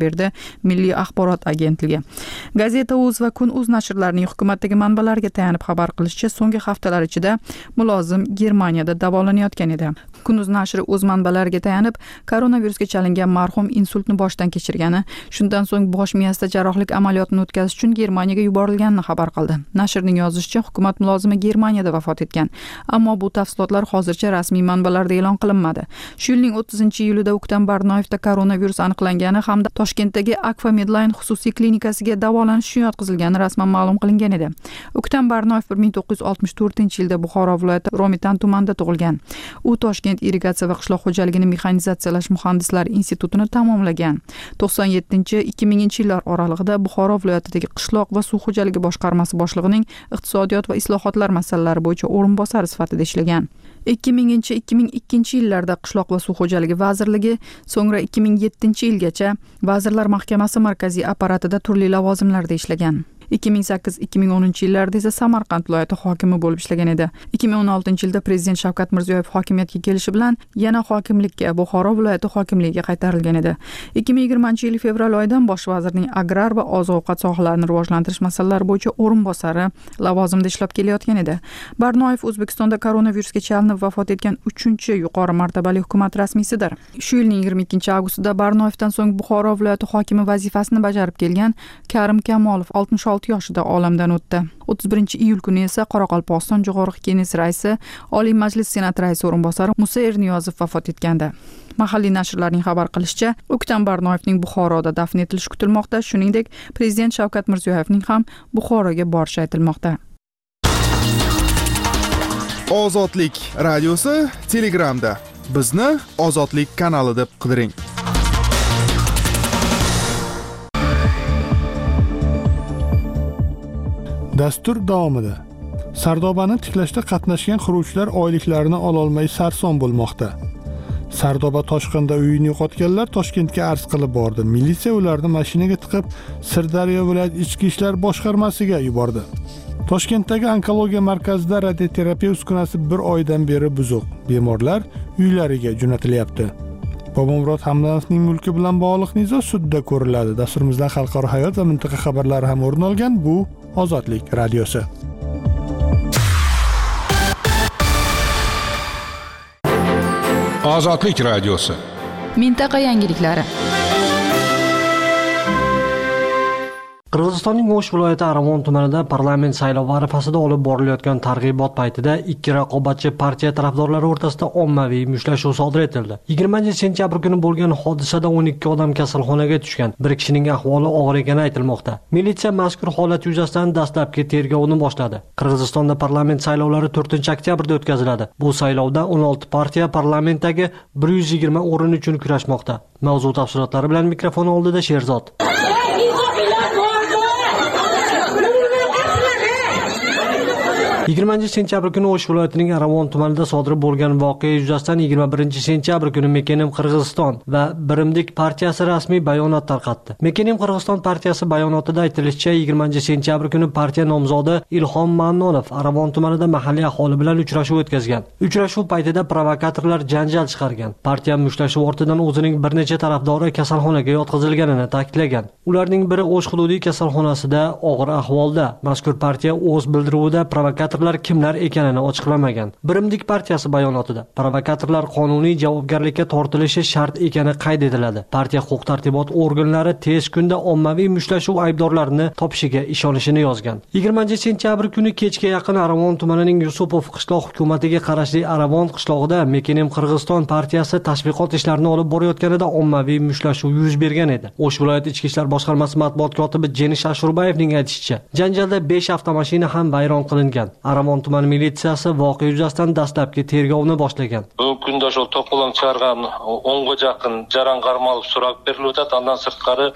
berdi Milliy axborot agentligi. Gazeta.uz va Kun.uz nashrlarining hukumatdagi manbalariga tayanib xabar qilishicha, so'nggi haftalar ichida mulozim Germaniyada davolanayotgan edi. Kun.uz nashri o'z manbalariga tayanib, koronavirusga chalingan marhum insultni boshdan kechirgani, shundan so'ng bosh miyasida jarrohlik amaliyotini o'tkazish uchun Germaniyaga yuborilganini xabar qildi. Nashrning yozishicha, hukumat mulozimi Germaniyada vafot etgan, ammo bu tafsilotlar hozircha rasmiy manbalarda e'lon qilinmadi. Shu yilning o'ttizinchi iyulida O'ktam Barnoyevda koronavirus aniqlangani hamda Toshkentdagi Akfa Medline xususiy klinikasiga davolanish uchun yotqizilgani rasman ma'lum qilingan edi. O'ktam Barnoyev bir ming to'qqiz yuz oltmish to'rtinchi yilda Buxoro viloyati Romitan tumanida tug'ilgan. U Toshkent irrigatsiya va qishloq xo'jaligini mexanizatsiyalash muhandislari institutini tamomlagan. to'qson yettinchi ikki minginchi yillar oralig'ida Buxoro viloyatidagi qishloq va suv xo'jaligi boshqarmasi boshlig'ining iqtisodiyot va islohotlar masalalari bo'yicha o'rinbosari sifatida ishlagan. ikki minginchi ikki ming ikkinchi yillarda qishloq va suv xo'jaligi vazirligi, so'ngra ikki ming yettinchi yilgacha Vazirlar Mahkamasi markaziy apparatida turli lavozimlarda ishlagan. ikki ming sakkiz ikki ming o'ninchi yillarda esa Samarqand viloyati hokimi bo'lib ishlagan edi. ikki ming o'n oltinchi yilda Prezident Shavkat Mirziyoyev hokimiyatga kelishi bilan yana hokimlikka, Buxoro viloyati hokimligiga qaytarilgan edi. ikki ming yigirmanchi yil fevral oyidan bosh vazirning agrar va oziq-ovqat sohalarini rivojlantirish masalalari bo'yicha o'rinbosari lavozimida ishlab kelayotgan edi. Barnoyev O'zbekistonda koronavirusga chalinib vafot etgan uchinchi yuqori martabali hukumat rasmiysidir. Shu yilning yigirma ikkinchi avgustida Barnoyevdan so'ng Buxoro viloyati hokimi vazifasini bajarib kelgan Karim Kamolov oltmish olti yoshida olamdan o'tdi. o'ttiz birinchi iyul kuni esa Qoraqalpog'iston Jo'g'org'i Kenges raisi, Oliy Majlis Senat raisi o'rinbosari Musa Erniyozov vafot etgandi. Mahalliy nashrlarning xabar qilishicha, O'ktam Barnoyevning Buxoroda dafn etilishi kutilmoqda, shuningdek, Prezident Shavkat Mirziyoyevning ham Buxoroga borishi aytilmoqda. Ozodlik radiosi Telegramda. Bizni Ozodlik kanali deb qidiring. Dastur davomida Sardobani tiklashda qatnashgan quruvchilar oyliklarini ola olmay sarson bo'lmoqda. Sardoba toshqinda uyini yo'qotganlar Toshkentga arz qilib bordi. Militsiya ularni mashinaga tiqib Sirdaryo viloyat ichki ishlar boshqarmasiga yubordi. Toshkentdagi onkologiya markazida radioterapiya uskunasi bir oydan beri buzuq. Bemorlar uylariga jo'natilyapti. Bobomurod Hamdanovning mulki bilan bog'liq nizo sudda ko'riladi. Dasturimizdan xalqaro hayot va mintaqa xabarlari ham o'rin olgan. Bu Ozodlik radiosi. Ozodlik radiosi. Mintaqa yangiliklari. Qirg'izistonning O'sh viloyati Aravon tumanida parlament saylovi arafasida olib borilayotgan targ'ibot paytida ikki raqobatchi partiya tarafdorlari o'rtasida ommaviy mushtlashuv sodir etildi. yigirmanchi sentyabr kuni bo'lgan hodisada o'n ikki odam kasalxonaga tushgan. Bir kishining ahvoli og'ir ekani aytilmoqda. Militsiya mazkur holat yuzasidan dastlabki tergovni boshladi. Qirg'izistonda parlament saylovlari to'rtinchi oktyabrda o'tkaziladi. Bu saylovda o'n olti partiya parlamentdagi bir yuz yigirma o'rin uchun kurashmoqda. Mavzu tafsilotlari bilan mikrofon oldida Sherzod. yigirmanchi sentyabr kuni O'sh viloyatining Aravon tumanida sodir bo'lgan voqea yuzasidan yigirma birinchi sentyabr kuni Mekenim Qirg'iziston va Birimdik partiyasi rasmiy bayonot tarqatdi. Mekenim Qirg'iziston partiyasi bayonotida aytilishicha, yigirmanchi sentyabr kuni partiya nomzodi Ilhom Mannonov Aravon tumanida mahalliy aholi bilan uchrashuv o'tkazgan. Uchrashuv paytida provokatorlar janjal chiqargan. Partiya mushtlashuv ortidan o'zining bir necha tarafdori kasalxonaga yotqizilganini ta'kidlagan. Ularning biri O'sh hududiy kasalxonasida og'ir ahvolda. Mazkur partiya o'z bildiruvida provokator kimlar ekanini ochiqlamagan. Birimdik partiyasi bayonotida provokatorlar qonuniy javobgarlikka tortilishi shart ekani qayd etiladi. Partiya huquq-tartibot organlari tez kunda ommaviy mushtashuv aybdorlarini topishiga ishonishini yozgan. yigirmanchi sentyabr kuni kechga yaqin Aravon tumanining Yusupov qishloq hukumatiga qarashli Aravon qishlog'ida Mekenim Qirg'iziston partiyasi tashviqot ishlarini olib borayotganida ommaviy mushtashuv yuz bergan edi. O'sh viloyat ichki ishlar boshqarmasi matbuot kotibi Jenish Ashurbayevning aytishicha, janjalda besh avtomashina ham vayron qilingan. Aravon tuman militsiyasi voqea yuzasidan dastlabki tergovni boshlagan. Bugungi kunda o'sha to'polon chiqargan o'nga yaqin jaran qarmalib so'rab berilib o'tadi. Undan sirtqari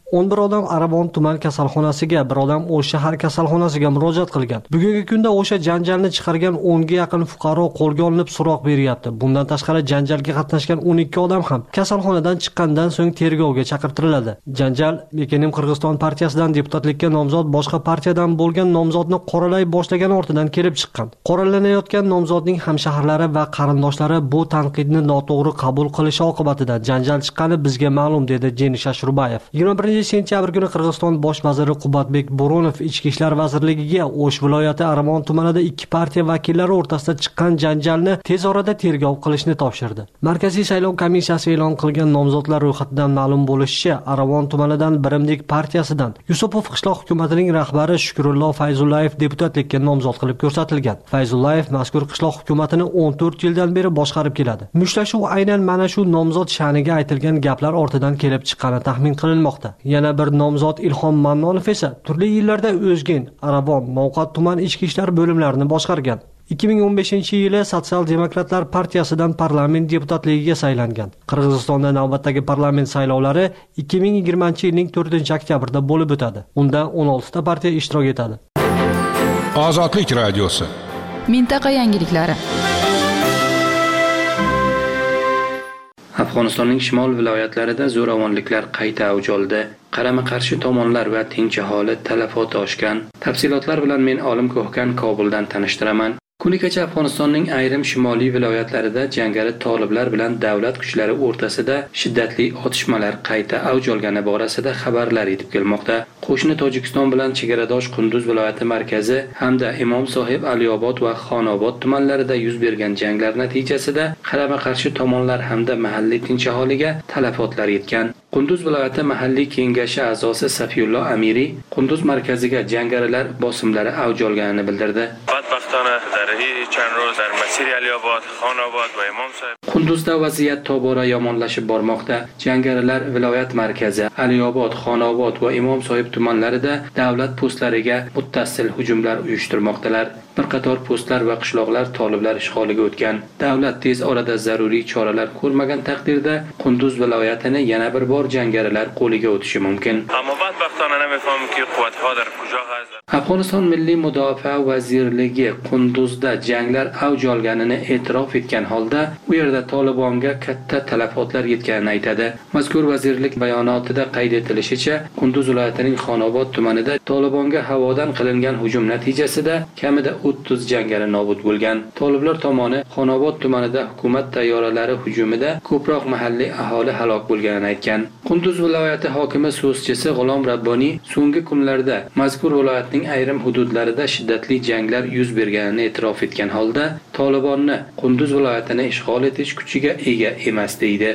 o'n bir odam Aravon tuman kasalxonasiga, bir odam O'sh shahar kasalxonasiga murojaat qilgan. Bugungi kunda o'sha janjalni chiqargan o'nga yaqin fuqaro qo'lga olinib so'roq beryapti. Bundan tashqari janjalga qatnashgan o'n ikki odam ham kasalxonadan chiqqandan so'ng tergovga chaqirtiriladi. Janjal Mekenim Qirg'iziston partiyasidan deputatlikka nomzod boshqa partiyadan bo'lgan nomzodni qoralay boshlagan ortidan kelib chiqqan. Qoralanayotgan nomzodning hamshaharlari va qarindoshlari bu tanqidni noto'g'ri qabul qilishi oqibatida janjal chiqqani bizga ma'lum, dedi Jenish Ashurbayev. yigirma birinchi sentyabr kuni Qirg'iziston bosh vaziri Qubatbek Bo'ronov Ichki ishlar vazirligiga O'sh viloyati Aravon tumanida ikki partiya vakillari o'rtasida chiqqan janjalni tez orada tergov qilishni topshirdi. Markaziy saylov komissiyasi e'lon qilgan nomzodlar ro'yxatidan ma'lum bo'lishicha, Aravon tumanidan Birimlik partiyasidan Yusupov qishloq hukumatining rahbari Shukrullo Fayzullayev deputatlikka nomzod qilib ko'rsatilgan. Fayzullayev mazkur qishloq hukumatini o'n to'rt yildan beri boshqarib keladi. Mushtlashuv aynan mana shu nomzod sha'niga aytilgan gaplar ortidan kelib chiqqani taxmin qilinmoqda. Yana bir nomzod Ilhom Mannonov esa turli yillarda O'zgen, Aravon, Mo'qat tuman ichki ishlar bo'limlarini boshqargan. ikki ming o'n beshinchi yili Sotsial demokratlar partiyasidan parlament deputatligiga saylangan. Qirg'izistonda navbatdagi parlament saylovlari ikki ming yigirmanchi yilning to'rtinchi oktyabrda bo'lib o'tadi. Unda o'n oltita partiya ishtirok etadi. Ozodlik radiosi. Mintaqa yangiliklari. Afg'onistonning shimol viloyatlarida zo'ravonliklar qayta avj oldi. Qarama-qarshi tomonlar va tinch aholi talafot oshgan. Tafsilotlar bilan men Olim Ko'hkan Kobuldan tanishtiraman. Kuni kecha Afg'onistonning ayrim shimoliy viloyatlarida jangari toliblar bilan davlat kuchlari o'rtasida shiddatli otishmalar qayta avj olgani borasida xabarlar yetib kelmoqda. Qo'shni Tojikiston bilan chegaradosh Qunduz viloyati markazi hamda Imom Sohib, Aliyobod va Xonobod tumanlarida yuz bergan janglar natijasida qarama-qarshi tomonlar hamda mahalliy tinch aholiga talafotlar yetgan. Qunduz viloyati mahalliy kengashi a'zosi Safiyullo Amiri Qunduz markaziga jangarilar bosimlari avj olganini bildirdi. Qunduzda vaziyat tobora yomonlashib bormoqda. Jangarilar viloyat markazi, Aliyobod, Xonobod va Imom Sohib tumanlarida davlat postlariga muttassil hujumlar uyushtirmoqdalar. Bir qator postlar va qishloqlar toliblar ishg'oliga o'tgan. Davlat tez orada zaruriy choralar ko'rmagan taqdirda Qunduz viloyatini yana bir bor jangarilar qo'liga o'tishi mumkin. Afg'oniston Milliy mudofaa vazirligi Qunduzda janglar avj olganini e'tirof etgan holda, u yerda Tolibonga katta talafotlar yetganini aytadi. Mazkur vazirlik bayonotida qayd etilishicha, Qunduz viloyatining Xonobod tumanida Tolibonga havodan qilingan hujum natijasida kamida o'ttiz jangari nobud bo'lgan. Toliblar tomoni Xonobod tumanida hukumat tayyoralari hujumida ko'proq mahalliy aholi halok bo'lganini aytgan. Qunduz viloyati hokimi so'zchisi G'ulom Rabboniy so'nggi kunlarda mazkur viloyatning ayrim hududlarida shiddatli janglar yuz berganini e'tirof etgan holda, Tolibonni Qunduz viloyatini ishg'ol etish kuchiga ega emas deydi.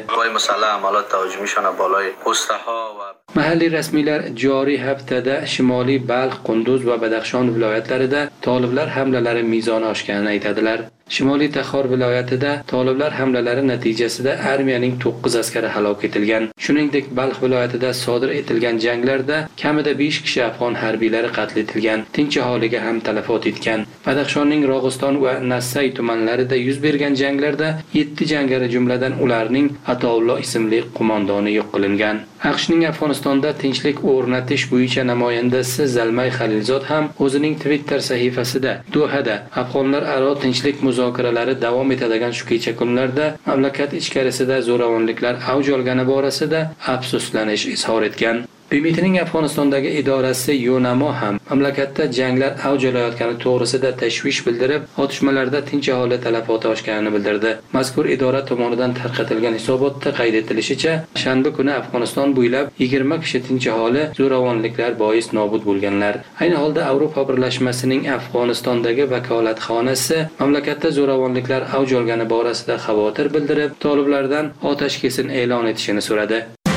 Mahalliy rasmiylar joriy haftada Shimoliy Balx, Qunduz va Badaxshon viloyatlarida toliblar hamlalari mezoni oshganini aytadilar. Shimoliy Taxor viloyatida toliblar hamlalari natijasida armiyaning to'qqiz askari halok etilgan. Shuningdek, Balx viloyatida sodir etilgan janglarda kamida besh kishi afg'on harbiylari qatl etilgan. Tinch aholiga ham talafot etgan. Badaxshonning Rog'iston va Nassay tumanlarida yuz bergan janglarda yetti jangari, jumladan ularning Atoullo ismli qo'mondoni yo'q qilingan. AQShning Afg'onistonda tinchlik o'rnatish bo'yicha namoyandasi Zalmay Xalilzod ham o'zining Twitter sahifasida Dohada afg'onlar aro tinchlik muzokaralari davom etadigan shu kecha kunlarda mamlakat ichkarisida zo'ravonliklar avj olgani borasida afsuslanish izhor etgan. B M Tning Afg'onistondagi idorasi Yonamo ham mamlakatda janglar avj olayotgani to'g'risida tashvish bildirib, otishmalarda tinch aholi talafoti oshganini bildirdi. Mazkur idora tomonidan tarqatilgan hisobotda qayd etilishicha, shanba kuni Afg'oniston bo'ylab yigirma kishi tinch aholi zo'ravonliklar bois nobud bo'lganlar. Ayni holda Yevropa birlashmasining Afg'onistondagi vakolatxonasi mamlakatda zo'ravonliklar avj olgani borasida xavotir bildirib, toliblardan otashkesin e'lon etishini so'radi.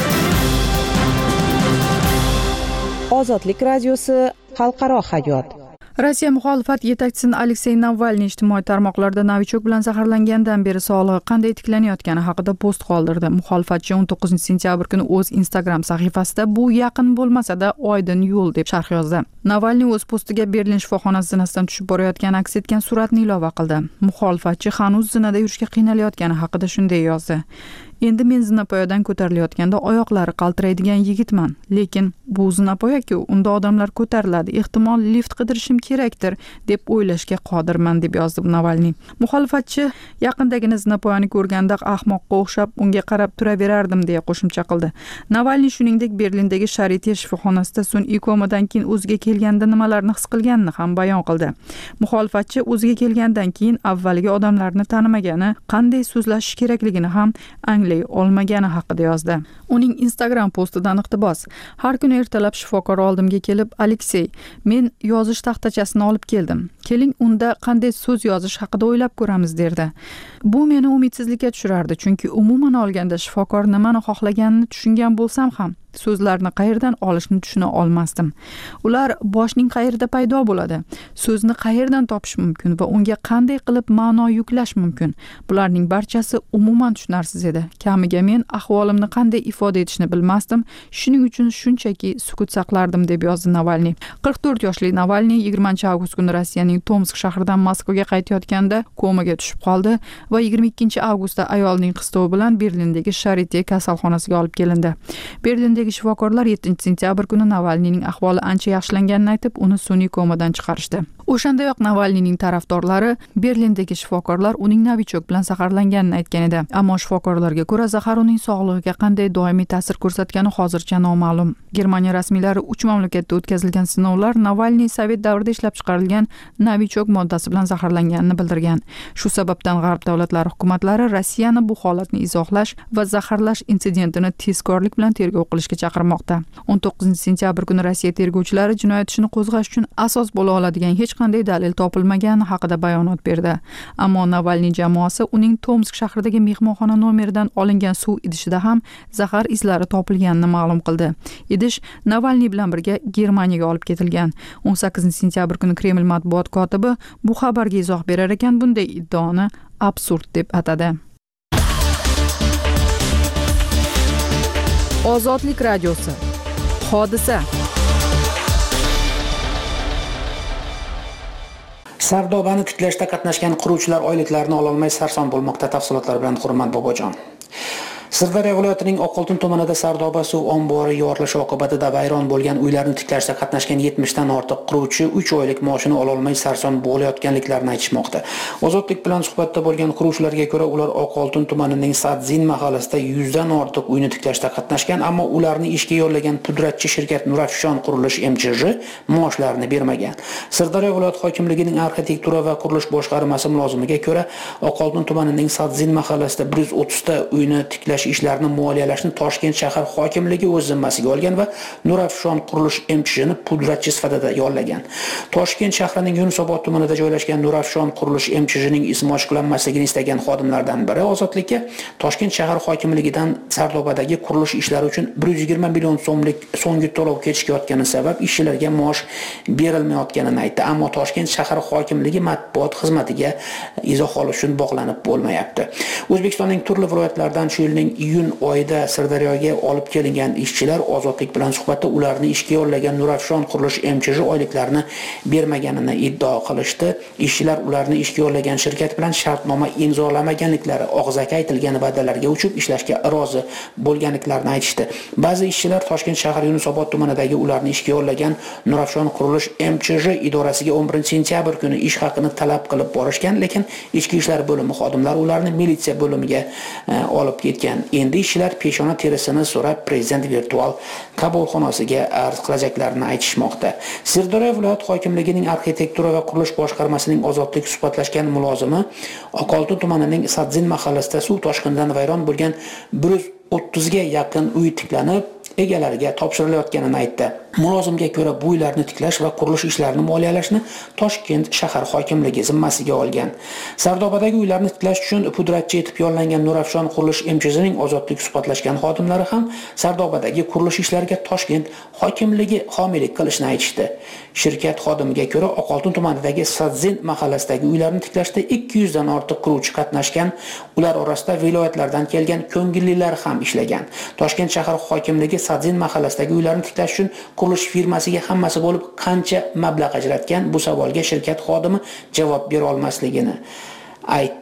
Ozodlik radiosi xalqaro hayot. Rossiya muxolifat yetakchisi Aleksey Navalniy ijtimoiy tarmoqlarda novichok bilan zaharlangandan beri sog'lig'i qanday tiklanayotgani haqida post qoldirdi. Muxolifatchi o'n to'qqizinchi sentyabr kuni o'z Instagram sahifasida bu yaqin bo'lmasa-da oydin yo'l deb sharh yozdi. Navalniy o'z postiga Berlin shifoxonasi zinasidan tushib borayotgani aks etgan suratni ilova qildi. Muxolifatchi hanuz zinada yurishga qiynalayotgani haqida shunday yozdi. Endi men zinapoyadan ko'tarilayotganda oyoqlari qaltiraydigan yigitman, lekin bu zinapoya-ku, unda odamlar ko'tariladi, ehtimol lift qidirishim kerakdir deb o'ylashga qodirman deb yozdi Navalniy. Muxolifatchi yaqindagina zinapoyani ko'rganda ahmoqqa o'xshab unga qarab turaverardim deya qo'shimcha qildi. Navalniy shuningdek Berlindagi Charite shifoxonasida sun'iy komadan keyin o'ziga kelganda nimalarni his qilganini ham bayon qildi. Muxolifatchi o'ziga kelgandan keyin avvaliga odamlarni tanimagani, qanday so'zlashish kerakligini ham anglay olmagani haqida yozdi. Uning Instagram postidan iqtibos: Har kuni ertalab shifokor oldimga kelib, Aleksey, men yozish taxtachasini olib keldim. Keling, unda qanday so'z yozish haqida o'ylab ko'ramiz derdi. Bu meni umidsizlikka tushirardi, chunki umuman olganda shifokor nimani xohlaganini tushungan bo'lsam ham so'zlarni qayerdan olishni tushuna olmasdim. Ular boshning qayerda paydo bo'ladi, so'zni qayerdan topish mumkin va unga qanday qilib ma'no yuklash mumkin. Bularning barchasi umuman tushunarsiz edi. Kamiga men ahvolimni qanday ifoda etishni bilmasdim, shuning uchun shunchaki sukut saqlardim deb yozdi Navalniy. qirq to'rt yoshli Navalniy yigirmanchi avgust kuni Rossiyaning Tomsk shahridan Moskvaga qaytayotganda komaga tushib qoldi va yigirma ikkinchi avgustda ayolning qistovi bilan Berlindagi Charite kasalxonasiga olib kelindi. Berlindagi shifokorlar yettinchi sentyabr kuni Navalniyning ahvoli ancha yaxshilanganini aytib, uni sun'iy komadan chiqarishdi. O'shandayoq Navalniyning tarafdorlari Berlindagi shifokorlar uning novichok bilan zaharlanganini aytgan edi. Ammo shifokorlarga ko'ra, zahar uning sog'lig'iga qanday doimiy ta'sir ko'rsatgani hozircha noma'lum. Germaniya rasmiylari uch mamlakatda o'tkazilgan sinovlar Navalniy Sovet davrida ishlab chiqarilgan novichok moddasi bilan zaharlanganini bildirgan. Shu sababdan G'arb davlatlari hukumatlari Rossiyani bu holatni izohlash va zaharlash insidentini tezkorlik bilan tergov qilishga chaqirmoqda. o'n to'qqizinchi sentyabr kuni Rossiya tergovchilari jinoyat ishini qo'zg'ash uchun asos bo'la oladigan hech qanday dalil topilmagani haqida bayonot berdi. Ammo Navalniy jamoasi uning Tomsk shahridagi mehmonxona nomeridan olingan suv idishida ham zahar izlari topilganini ma'lum qildi. Idish Navalniy bilan birga Germaniyaga olib ketilgan. o'n sakkizinchi sentyabr kuni Kreml matbuot kotibi bu xabarga izoh berar ekan, bunday iddaoni absurd deb atadi. Ozodlik radiosi. Hodisa. Sardobani tiklashda qatnashgan quruvchilar oyliklarini ola olmay sarson bo'lmoqda. Tafsilotlar bilan Hurmat Bobojon. Sirdaryo viloyatining Oqoltin tumanida Sardoba suv ombori yorilishi oqibatida vayron bo'lgan uylarni tiklashda qatnashgan yetmishdan ortiq quruvchi uch oylik maoshini ola olmay sarson bo'layotganliklarini aytishmoqda. Ozodlik bilan suhbatda bo'lgan quruvchilarga ko'ra, ular Oqoltin tumanining Sadzin mahallasida yuzdan ortiq uyni tiklashda qatnashgan, ammo ularni ishga yo'llagan pudratchi shirkat Nurafshon qurilish M Ch J maoshlarini bermagan. Sirdaryo viloyat hokimligining arxitektura va qurilish boshqarmasi mulozimiga ko'ra, Oqoltin tumanining Sadzin mahallasida bir yuz o'ttizta uyni tiklash ishlarini moliyalashni Toshkent shahar hokimligi o'z zimmasiga olgan va Nurafshon qurilish M Ch Jni pudratchi sifatida yollagan. Toshkent shahrining Yunusobod tumanida joylashgan Nurafshon qurilish M Ch Jning ismi ochiqlanmasligini istagan xodimlardan biri Ozodlikka Toshkent shahar hokimligidan Sardobadagi qurilish ishlari uchun bir yuz yigirma million so'mlik so'nggi to'lov kechikayotgani sabab ishchilarga maosh berilmayotganini aytdi. Ammo Toshkent shahar hokimligi matbuot xizmatiga izoh olish uchun bog'lanib bo'lmayapti. O'zbekistonning turli viloyatlaridan shu yilning iyun oyida Sirdaryoga olib kelingan ishchilar Ozodlik bilan suhbatda ularni ishga yollagan Nurafshon qurilish M Ch J oyliklarini bermaganini iddao qilishdi. Ishchilar ularni ishga yollagan shirkat bilan shartnoma imzolamaganliklari, og'zaki aytilgan va'dalarga uchib ishlashga rozi bo'lganliklarini aytishdi. Ba'zi ishchilar Toshkent shahar Yunusobod tumanidagi ularni ishga yollagan Nurafshon qurilish M Ch J idorasiga o'n birinchi sentyabr kuni ish haqini talab qilib borishgan, lekin ichki ishlar bo'limi xodimlari ularni militsiya bo'limiga olib ketgan. Endi ishchilar peshona terisini so'rab prezident virtual qabulxonasiga arz qilajaklarini aytishmoqda. Sirdaryo viloyat hokimligining arxitektura va qurilish boshqarmasining Ozodlik suhbatlashgan mulozimi Oqoltin tumanining Sadzin mahallasida suv toshqinidan vayron bo'lgan bir yuz o'ttizga yaqin uy tiklanib egalariga topshirilayotganini aytdi. Mulozimga ko'ra, bu uylarni tiklash va qurilish ishlarini moliyalashni Toshkent shahar hokimligi zimmasiga olgan. Sardobadagi uylarni tiklash uchun pudratchi etib yollangan Nurafshon qurilish M Ch Jning Ozodlik suhbatlashgan xodimlari ham Sardobadagi qurilish ishlariga Toshkent hokimligi homiylik qilishni aytishdi. Shirkat xodimiga ko'ra, Oqoltin tumanidagi Sadzin mahallasidagi uylarni tiklashda ikki yuz dan ortiq quruvchi qatnashgan. Ular orasida viloyatlardan kelgan ko'ngillilar ham ishlagan. Toshkent shahar hokimligi Sadzin mahallasidagi uylarni tiklash uchun qurilish firmasiga hammasi bo'lib qancha mablag' ajratgan, bu savolga shirkat xodimi javob bera olmasligini aytdi.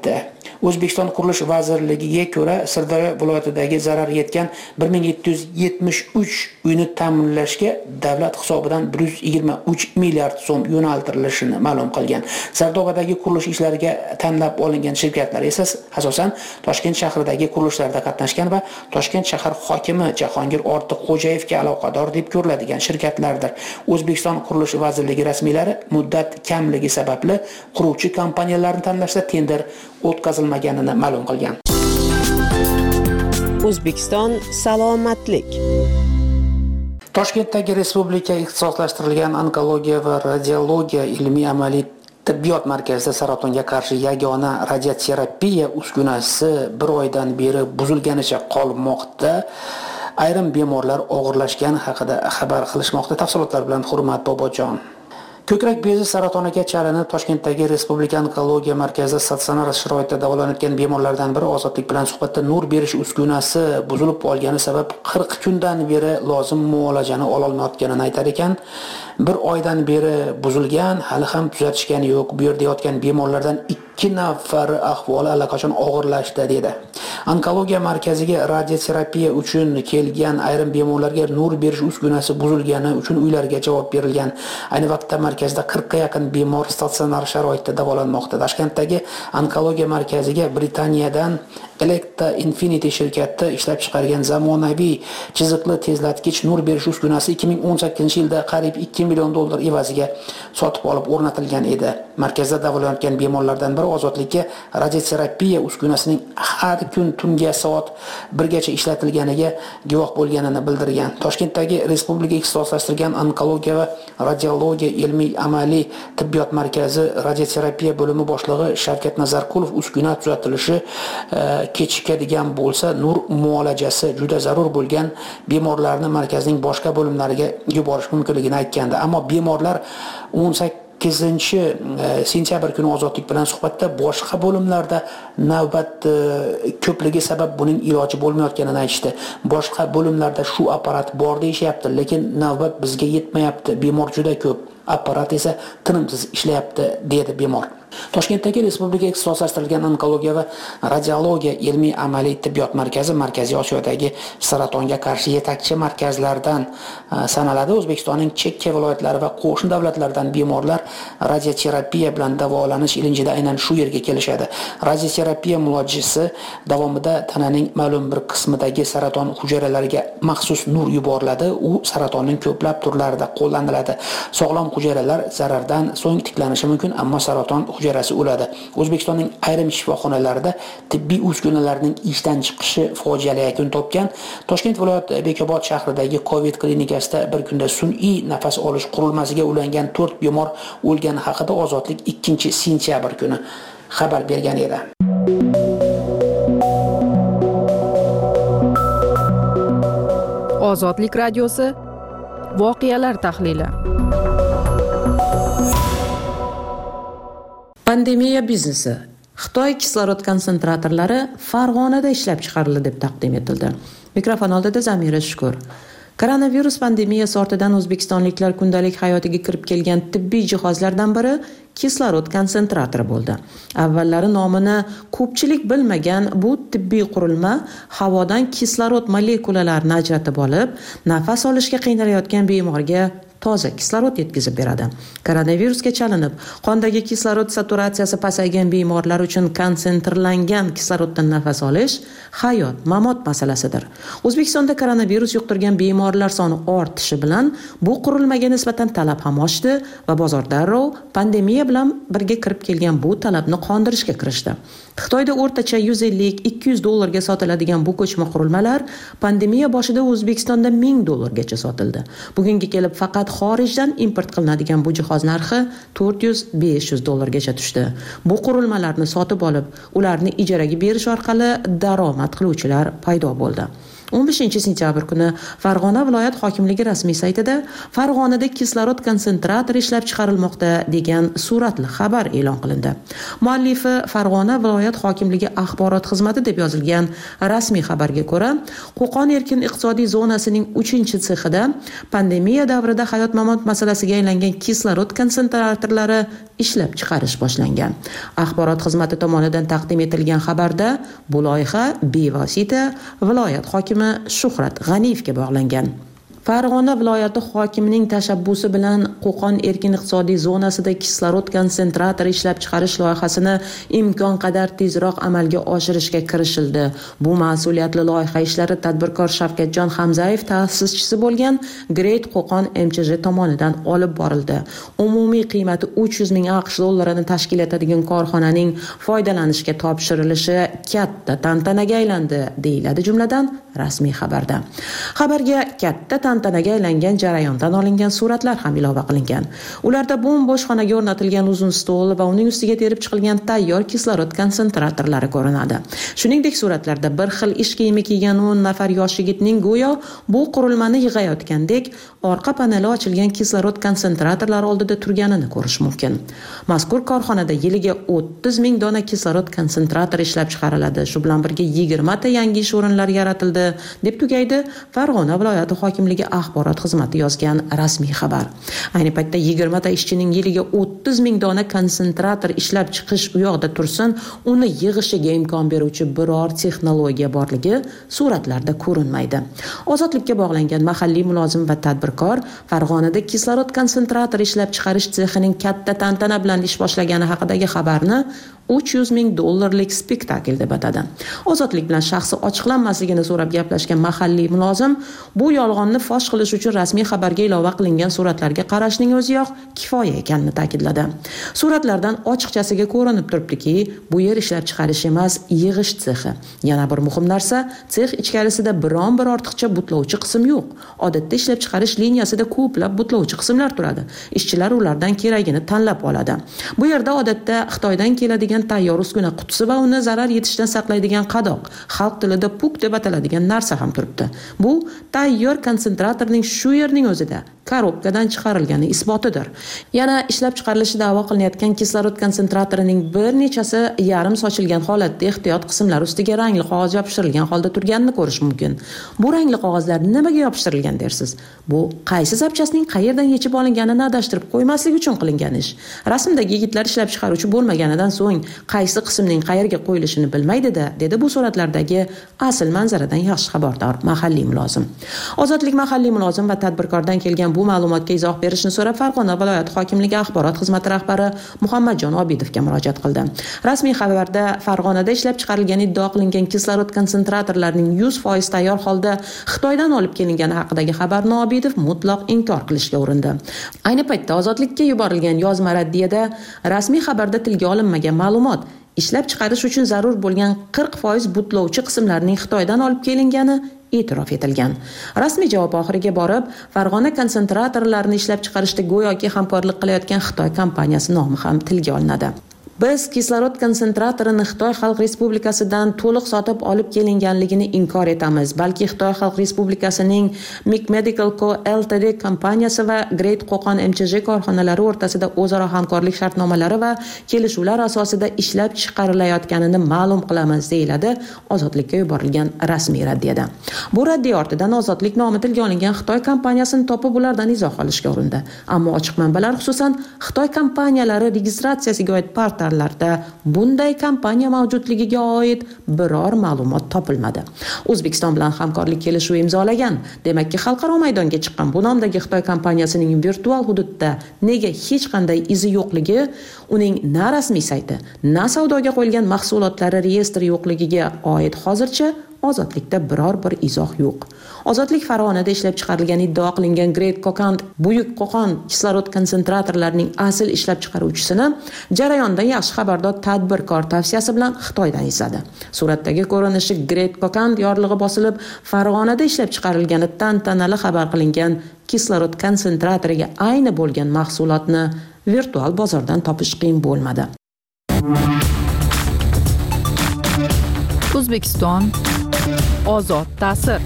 O'zbekiston Qurilish vazirligiga ko'ra, Sirdaryo viloyatidagi zarar yetgan bir ming yetti yuz yetmish uch uyni ta'minlashga davlat hisobidan bir yuz yigirma uch milliard so'm yo'naltirilishini ma'lum qilgan. Sardobadagi qurilish ishlariga tanlab olingan shirkatlar esa asosan Toshkent shahridagi qurilishlarda qatnashgan va Toshkent shahar hokimi Jahongir Ortiqxo'jayevga aloqador deb ko'riladigan shirkatlardir. O'zbekiston Qurilish vazirligi rasmiylari muddat kamligi sababli quruvchi kompaniyalarni tanlashda tender o'tkazilmaganini ma'lum qilgan. O'zbekiston salomatlik. Toshkentdagi Respublika ixtisoslashtirilgan onkologiya va radiologiya ilmiy-amaliy tibbiyot markazida saratonga qarshi yagona radioterapiya uskunasi bir oydan beri buzilganicha qolmoqda. Ayrim bemorlar og'irlashgani haqida xabar qilishmoqda. Tafsilotlar bilan Hurmat Bobojon. Ko'krak bezi saratoniga chalinib Toshkentdagi Respublika onkologiya markazida statsionar sharoitda davolanayotgan bemorlardan biri Ozodlik bilan suhbatda nur berish uskunasi buzilib qolgani sabab qirq kundan beri lozim muolajani ola olmayotganini aytar ekan. Bir oydan beri buzilgan, hali ham tuzatishgani yo'q. Bu yerda yotgan bemorlardan ikki nafari ahvoli allaqachon og'irlashdi dedi. Onkologiya markaziga radioterapiya uchun kelgan ayrim bemorlarga nur berish uskunasi buzilgani uchun uylariga javob berilgan. Ayni vaqtda markazda qirqqa yaqin bemor statsionar sharoitda davolanmoqda. Toshkentdagi onkologiya markaziga Britaniyadan Electa Infinity shirkati ishlab chiqargan zamonaviy chiziqli tezlatgich nur berish uskunasi ikki ming o'n sakkizinchi yilda qariyb ikki million dollar evaziga sotib olib o'rnatilgan edi. Markazda davolanayotgan bemorlardan biri Ozodlikka radioterapiya uskunasining har kun tungi soat birgacha ishlatilganiga guvoh bo'lganini bildirgan. Toshkentdagi Respublika ixtisoslashtirilgan onkologiya va radiologiya ilmiy-amaliy tibbiyot markazi radioterapiya bo'limi boshlig'i Shavkat Nazarqulov uskuna tuzatilishi kechikadigan bo'lsa, nur muolajasi juda zarur bo'lgan bemorlarni markazning boshqa bo'limlariga yuborish mumkinligini aytgandi. Ammo bemorlar o'n sakkizinchi sentyabr kuni Ozodlik bilan suhbatda boshqa bo'limlarda navbat ko'pligi sabab buning iloji bo'lmayotganini aytishdi. Boshqa bo'limlarda shu apparat bor deyishyapti, lekin navbat bizga yetmayapti. Bemor juda ko'p. Apparat esa tinimsiz ishlayapti, dedi bemor. Toshkentdagi Respublika ixtisoslashtirilgan onkologiya va radiologiya ilmiy-amaliy tibbiyot markazi Markaziy Osiyodagi saratonga qarshi yetakchi markazlardan sanaladi. O'zbekistonning chekka viloyatlari va qo'shni davlatlardan bemorlar radioterapiya bilan davolanish ilinjida aynan shu yerga kelishadi. Radioterapiya muolajasi davomida tananing ma'lum bir qismidagi saraton hujayralariga maxsus nur yuboriladi. U saratonning ko'plab turlarida qo'llaniladi. Sog'lom hujayralar zarardan so'ng tiklanishi mumkin, ammo saraton hujayrasi o'ladi. O'zbekistonning ayrim shifoxonalarida tibbiy uskunalarning ishdan chiqishi fojiali yakun topgan. Toshkent viloyati Bekobod shahridagi Covid klinikasida bir kunda sun'iy nafas olish qurilmasiga ulangan to'rt bemor o'lgani haqida Ozodlik ikkinchi sentyabr kuni xabar bergan edi. Ozodlik radiosi voqealar tahlili. Pandemiya biznesi. Xitoy kislorod konsentratorlari Farg'onada ishlab chiqarildi deb taqdim etildi. Mikrofon oldida Zamira Shukur. Koronavirus pandemiyasi ortidan o'zbekistonliklar kundalik hayotiga kirib kelgan tibbiy jihozlardan biri kislorod konsentratori bo'ldi. Avvallari nomini ko'pchilik bilmagan bu tibbiy qurilma havodan kislorod molekulalarini ajratib olib, nafas olishga qiynalayotgan bemorga toza kislorod yetkazib beradi. Koronavirusga chalinib, qondagi kislorod saturatsiyasi pasaygan bemorlar uchun konsentrlangan kisloroddan nafas olish hayot mamot masalasidir. O'zbekistonda koronavirus yuqtirgan bemorlar soni ortishi bilan bu qurilmaga nisbatan talab ham oshdi va bozor darrov pandemiya bilan birga kirib kelgan bu talabni qondirishga kirishdi. Xitoyda o'rtacha yuz ellik ikki yuz dollarga sotiladigan bu ko'chma qurilmalar pandemiya boshida O'zbekistonda ming dollargacha sotildi. Bugunga kelib faqat xorijdan import qilinadigan bu jihoz narxi to'rt yuz besh yuz dollargacha tushdi. Bu qurilmalarni sotib olib, ularni ijaraga berish orqali daromad qiluvchilar paydo bo'ldi. o'n beshinchi sentyabr kuni Farg'ona viloyat hokimligi rasmiy saytida Farg'onada kislorod konsentratori ishlab chiqarilmoqda degan suratli xabar e'lon qilindi. Muallifi Farg'ona viloyat hokimligi axborot xizmati deb yozilgan rasmiy xabarga ko'ra, Qo'qon erkin iqtisodiy zonasining uchinchi sexida pandemiya davrida hayot-mamot masalasiga aylangan kislorod konsentratorlari ishlab chiqarish boshlangan. Axborot xizmati tomonidan taqdim etilgan xabarda bu loyiha bevosita viloyat hokimi Shuhrat G'aniyevga bog'langan. Farg'ona viloyati hokimining tashabbusi bilan Qo'qon erkin iqtisodiy zonasida kislorod konsentratori ishlab chiqarish loyihasini imkon qadar tezroq amalga oshirishga kirishildi. Bu mas'uliyatli loyiha ishlari tadbirkor Shavkatjon Hamzayev ta'sischisi bo'lgan Great Qo'qon M C J tomonidan olib borildi. Umumiy qiymati uch yuz ming AQSh dollarini tashkil etadigan korxonaning foydalanishga topshirilishi katta tantanaga aylandi, deyiladi jumladan rasmiy xabarda. Xabarga katta tantanaga aylangan jarayondan olingan suratlar ham ilova qilingan. Ularda bo'm-bo'sh xonaga o'rnatilgan uzun stol va uning ustiga terib chiqilgan tayyor kislorod konsentratorlari ko'rinadi. Shuningdek, suratlarda bir xil ish kiyimi kiygan o'n nafar yosh yigitning go'yo bu qurilmani yig'ayotgandek orqa paneli ochilgan kislorod konsentratorlari oldida turganini ko'rish mumkin. Mazkur korxonada yiliga o'ttiz ming dona kislorod konsentratori ishlab chiqariladi. Shu bilan birga yigirma ta yangi ish o'rinlari yaratildi, deb tugaydi Farg'ona viloyati hokimligi axborot xizmati yozgan rasmiy xabar. Ayni paytda yigirma ta ishchining yiliga o'ttiz ming dona konsentrator ishlab chiqish u yoqda tursin, uni yig'ishiga imkon beruvchi biror texnologiya borligi suratlarda ko'rinmaydi. Ozodlikka bog'langan mahalliy mulozim va tadbirkor Farg'onada kislorod konsentrator ishlab chiqarish sexining katta tantana bilan ish boshlagani haqidagi xabarni uch yuz ming dollarlik spektakl deb atadi. Ozodlik bilan shaxsi ochiqlanmasligini so'rab gaplashgan mahalliy mulozim bu yolg'onni fosh qilish uchun rasmiy xabarga ilova qilingan suratlarga qarashning o'ziyoq kifoya ekanini ta'kidladi. Suratlardan ochiqchasiga ko'rinib turibdiki, bu yer ishlab chiqarish emas, yig'ish sexi. Yana bir muhim narsa, sex ichkarisida biron bir ortiqcha butlovchi qism yo'q. Odatda ishlab chiqarish liniyasida ko'plab butlovchi qismlar turadi. Ishchilar ulardan keragini tanlab oladi. Bu yerda odatda Xitoydan keladigan tayyor uskuna qutisi va uni zarar yetishidan saqlaydigan qadoq, xalq tilida puk deb ataladigan narsa ham turibdi. Bu tayyor konsentratorning shu yerning o'zida korobkadan chiqarilgani isbotidir. Yana ishlab chiqarilishi da'vo qilinayotgan kislorod konsentratorining bir nechasi yarim sochilgan holatda ehtiyot qismlar ustiga rangli qog'oz yopishtirilgan holda turganini ko'rish mumkin. Bu rangli qog'ozlar nimaga yopishtirilgan dersiz? Bu qaysi zapchastning qayerdan yechib olinganini adashtirib qo'ymaslik uchun qilingan ish. Rasmdagi yigitlar ishlab chiqaruvchi bo'lmaganidan so'ng qaysi qismning qayerga qo'yilishini bilmaydi-da, dedi bu suratlardagi asl manzaradan yaxshi xabardor mahalliy mulozim. Ozodlik mahalliy mulozim va tadbirkordan kelgan bu ma'lumotga izoh berishni so'rab Farg'ona viloyat hokimligi axborot xizmati rahbari Muhammadjon Obidovga murojaat qildi. Rasmiy xabarda Farg'onada ishlab chiqarilgan iddia qilingan kislorod konsentratorlarining yuz foiz tayyor holda Xitoydan olib kelingani haqidagi xabarni Obidov mutlaq inkor qilishga urindi. Ayni paytda Ozodlikka yuborilgan yozma raddiyada rasmiy xabarda tilga olinmagan ma'lumot ishlab chiqarish uchun zarur bo'lgan qirq foiz butlovchi qismlarning Xitoydan olib kelingani e'tirof etilgan. Rasmiy javob oxiriga borib, Farg'ona konsentratorlarini ishlab chiqarishda go'yoki hamkorlik qilayotgan Xitoy kompaniyasi nomi ham tilga olinadi. Biz kislorod konsentratorini Xitoy Xalq Respublikasidan to'liq sotib olib kelinganligini inkor etamiz. Balki Xitoy Xalq Respublikasining Mic Medical Co Ltd kompaniyasi va Great Qo'qon M C J korxonalari o'rtasida o'zaro hamkorlik shartnomalari va kelishuvlar asosida ishlab chiqarilayotganini ma'lum qilamiz, deyiladi Ozodlikka yuborilgan rasmiy raddiyada. Bu raddiya ortidan Ozodlik nomi tilga olingan Xitoy kompaniyasini topib ulardan izoh olishga urindi. Ammo ochiq manbalar, xususan Xitoy kompaniyalari registratsiyasiga oid portal larda bunday kompaniya mavjudligiga oid biror ma'lumot topilmadi. O'zbekiston bilan hamkorlik kelishuvi imzolagan. Demakki, xalqaro maydonga chiqqan bu nomdagi Xitoy kompaniyasining virtual hududda nega hech qanday izi yo'qligi, uning na rasmiy sayti, na savdoga qo'yilgan mahsulotlari reyestri yo'qligiga oid hozircha Ozodlikda biror bir izoh yo'q. Ozodlik Farg'onada ishlab chiqarilgan iddia qilingan Great Qo'qon Buyuk Qo'qon kislorod konsentratorlarining asl ishlab chiqaruvchisini jarayondan yaxshi xabardor tadbirkor tavsiyasi bilan Xitoydan izladi. Suratdagi ko'rinishi Great Qo'qon yorlig'i bosilib, Farg'onada ishlab chiqarilgani tantanali xabar qilingan kislorod konsentratoriga ayni bo'lgan mahsulotni virtual bozordan topish qiyin bo'lmadi. O'zbekiston Ozod ta'sir.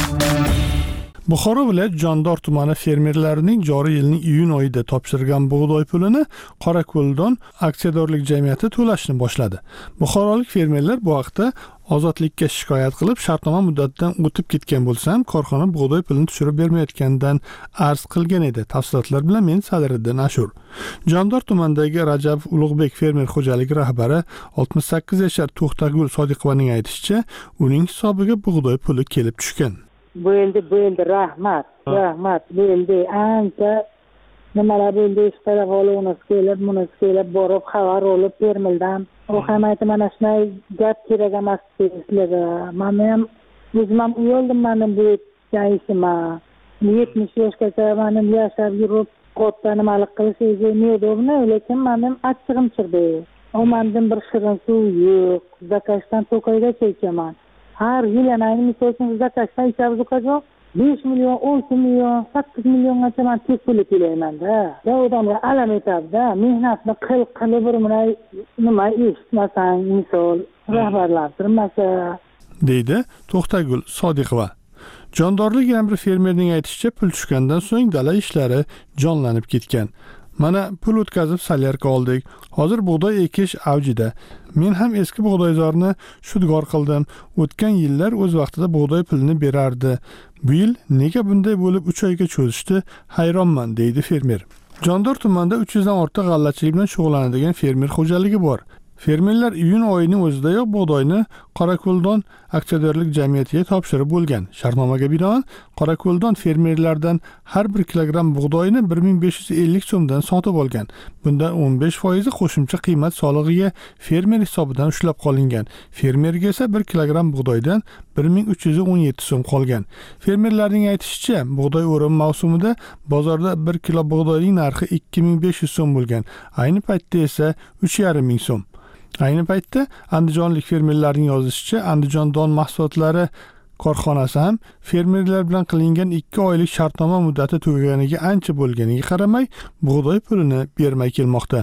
Buxoro viloyat Jondor tumani fermerlarining joriy yilning iyun oyida topshirgan bug'doy pulini Qorako'ldon aksiyadorlik jamiyati to'lashni boshladi. Buxorolik fermerlar bu haqda Ozodlikka shikoyat qilib, shartnoma muddatidan o'tib ketgan bo'lsam, korxona bug'doy pulini tushirib bermayotganidan arz qilgan edi. Tafsilotlar bilan men Sadiriddin Ashur. Jondor tumanidagi Rajabov Ulug'bek fermer xo'jaligi rahbari oltmish sakkiz yashar To'xtagul Sodiqovaning aytishicha, uning hisobiga bug'doy puli kelib tushgan. Bo'ldi, bo'ldi, rahmat, rahmat, bo'ldi. Ancha nimalar bo'ldi, ishlar g'olibimiz kelib, bunisi kelib, borib xabar olib fermerdan. U ham aytdi, mana shunday gap kerak emas sizlarga. Men ham o'zim ham uyaldim, men bu ishimga. yetmish yoshgacha men yashab yurib, katta nimalik qilish o'zimni, lekin menim achchig'im chiqdi. U mendan bir shirin suv yo'q, zakashdan to'kayda chekaman. Har yil yana misol uchun zakashdan ichamiz uqajoq besh million, o'n million, sakkiz milliongacha men tek puli to'layman-da. Ya odamlar alam etadi-da, mehnatni qil qilib bir nima eshitmasang, misol rahbarlar turmasa, deydi To'xtagul Sodiqova. Jondorlik yana bir fermerning aytishicha, pul tushgandan so'ng dala ishlari jonlanib ketgan. Mana pul o'tkazib salyarka oldik. Hozir bug'doy ekish avjida. Men ham eski bug'doyzorni shudgor qildim. O'tgan yillar o'z vaqtida bug'doy pulini berardi. Bu yil nega bunday bo'lib uch oyga cho'zishdi? Hayronman, deydi fermer. Jondor tumanida uch yuzdan ortiq g'allachilik bilan shug'ullanadigan fermer xo'jaligi bor. Fermerlar iyun oyining o'zidayoq bug'doyni Qorako'ldon aksiyadorlik jamiyatiga topshirib bo'lgan. Shartnomaga binoan Qorako'ldon fermerlardan har bir kilogramm bug'doyni bir ming besh yuz ellik so'mdan sotib olgan. Bundan o'n besh foizi qo'shimcha qiymat solig'iga fermer hisobidan ushlab qolingan. Fermerga esa bir kilogramm bug'doydan bir ming uch yuz o'n yetti so'm qolgan. Fermerlarning aytishicha, bug'doy o'rim mavsumida bozorda bir kilo bug'doyning narxi ikki ming besh yuz so'm bo'lgan. Ayni paytda esa uch yarim ming so'm. Ayni paytda andijonlik fermerlarning yozishicha, Andijon don mahsulotlari korxonasi ham fermerlar bilan qilingan ikki oylik shartnoma muddati tugaganiga ancha bo'lganiga qaramay, bug'doy pulini bermay kelmoqda.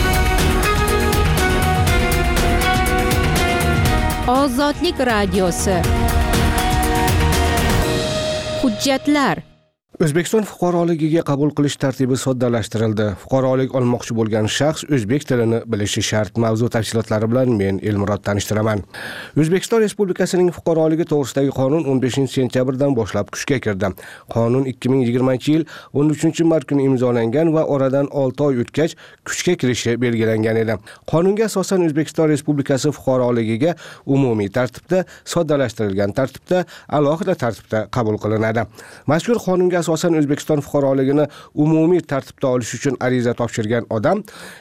Ozodlik radiosi. Hujjatlar. O'zbekiston fuqaroligiga qabul qilish tartibi soddalashtirildi. Fuqarolik olmoqchi bo'lgan shaxs o'zbek tilini bilishi shart. Mavzu tafsilotlari bilan men Elmurod tanishtiraman. O'zbekiston Respublikasining fuqaroligi to'g'risidagi qonun o'n beshinchi sentyabrdan boshlab kuchga kirdi. Qonun ikki ming yigirmanchi yil o'n uchinchi mart kuni imzolangan va oradan olti oy o'tgach kuchga kirishi belgilangan edi. Qonunga asosan O'zbekiston Respublikasi fuqaroligiga umumiy tartibda, soddalashtirilgan tartibda, alohida tartibda qabul qilinadi. Mazkur qonunga asosan O'zbekiston fuqaroligini umumiy tartibda olish uchun ariza topshirgan odam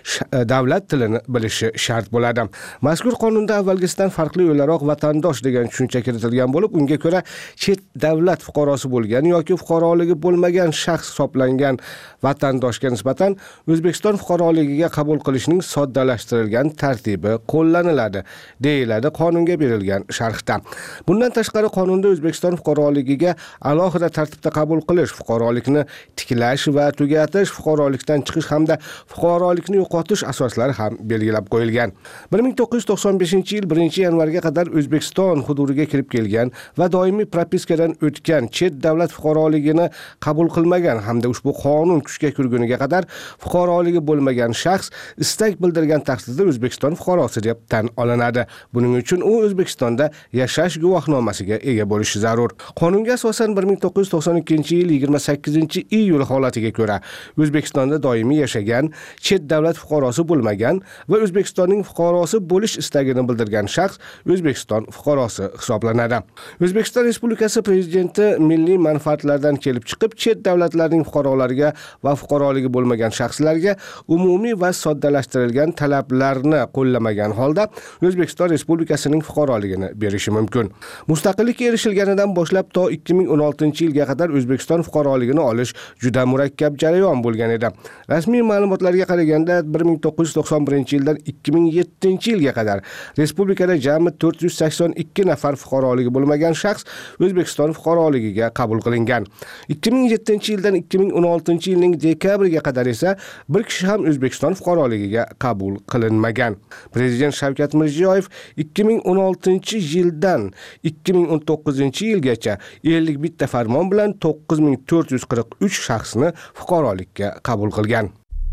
davlat tilini bilishi shart bo'ladi. Mazkur qonunda avvalgisidan farqli o'laroq vatandosh degan tushuncha kiritilgan bo'lib, unga ko'ra chet davlat fuqarosi bo'lgan yoki fuqaroligi bo'lmagan shaxs hisoblangan vatandoshga nisbatan O'zbekiston fuqaroligiga qabul qilishning soddalashtirilgan tartibi qo'llaniladi, deyiladi qonunga berilgan sharhda. Bundan tashqari qonunda O'zbekiston fuqaroligiga alohida tartibda qabul qilish, fuqarolikni tiklash va tugatish, fuqarolikdan chiqish hamda fuqarolikni yo'qotish asoslari ham belgilab qo'yilgan. bir ming to'qqiz yuz to'qson beshinchi yil birinchi yanvarga qadar O'zbekiston hududiga kirib kelgan va doimiy propiskadan o'tgan chet davlat fuqaroligini qabul qilmagan hamda ushbu qonun kuchga kirguniga qadar fuqaroligi bo'lmagan shaxs istak bildirgan taqdirda O'zbekiston fuqarosi deb tan olinadi. Buning uchun u O'zbekistonda yashash guvohnomasiga ega bo'lishi zarur. Qonunga asosan bir ming to'qqiz yuz to'qson ikkinchi yil yigirma sakkizinchi iyul holatiga ko'ra O'zbekistonda doimiy yashagan, chet davlat fuqarosi bo'lmagan va O'zbekistonning fuqarosi bo'lish istagini bildirgan shaxs O'zbekiston fuqarosi hisoblanadi. O'zbekiston Respublikasi Prezidenti milliy manfaatlardan kelib chiqib, chet davlatlarning fuqarolariga va fuqaroligi bo'lmagan shaxslarga umumiy va soddalashtirilgan talablarni qo'llamagan holda O'zbekiston Respublikasining fuqaroligini berishi mumkin. Mustaqillikka erishilganidan boshlab to ikki ming o'n oltinchi yilga qadar O'zbekiston fuqaroligini olish juda murakkab jarayon bo'lgan edi. Rasmiy ma'lumotlarga qaraganda bir ming to'qqiz yuz to'qson birinchi yildan ikki ming yettinchi yilga qadar respublikada jami to'rt yuz sakson ikki nafar fuqaroligi bo'lmagan shaxs O'zbekiston fuqaroligiga qabul qilingan. ikki ming yettinchi yildan ikki ming o'n oltinchi yilning dekabriga qadar esa bir kishi ham O'zbekiston fuqaroligiga qabul qilinmagan. Prezident Shavkat Mirziyoyev ikki ming o'n oltinchi yildan ikki ming o'n to'qqizinchi yilgacha ellik bitta farmon bilan to'qqiz ming to'rt yuz qirq uch shaxsni fuqarolikka qabul qilgan.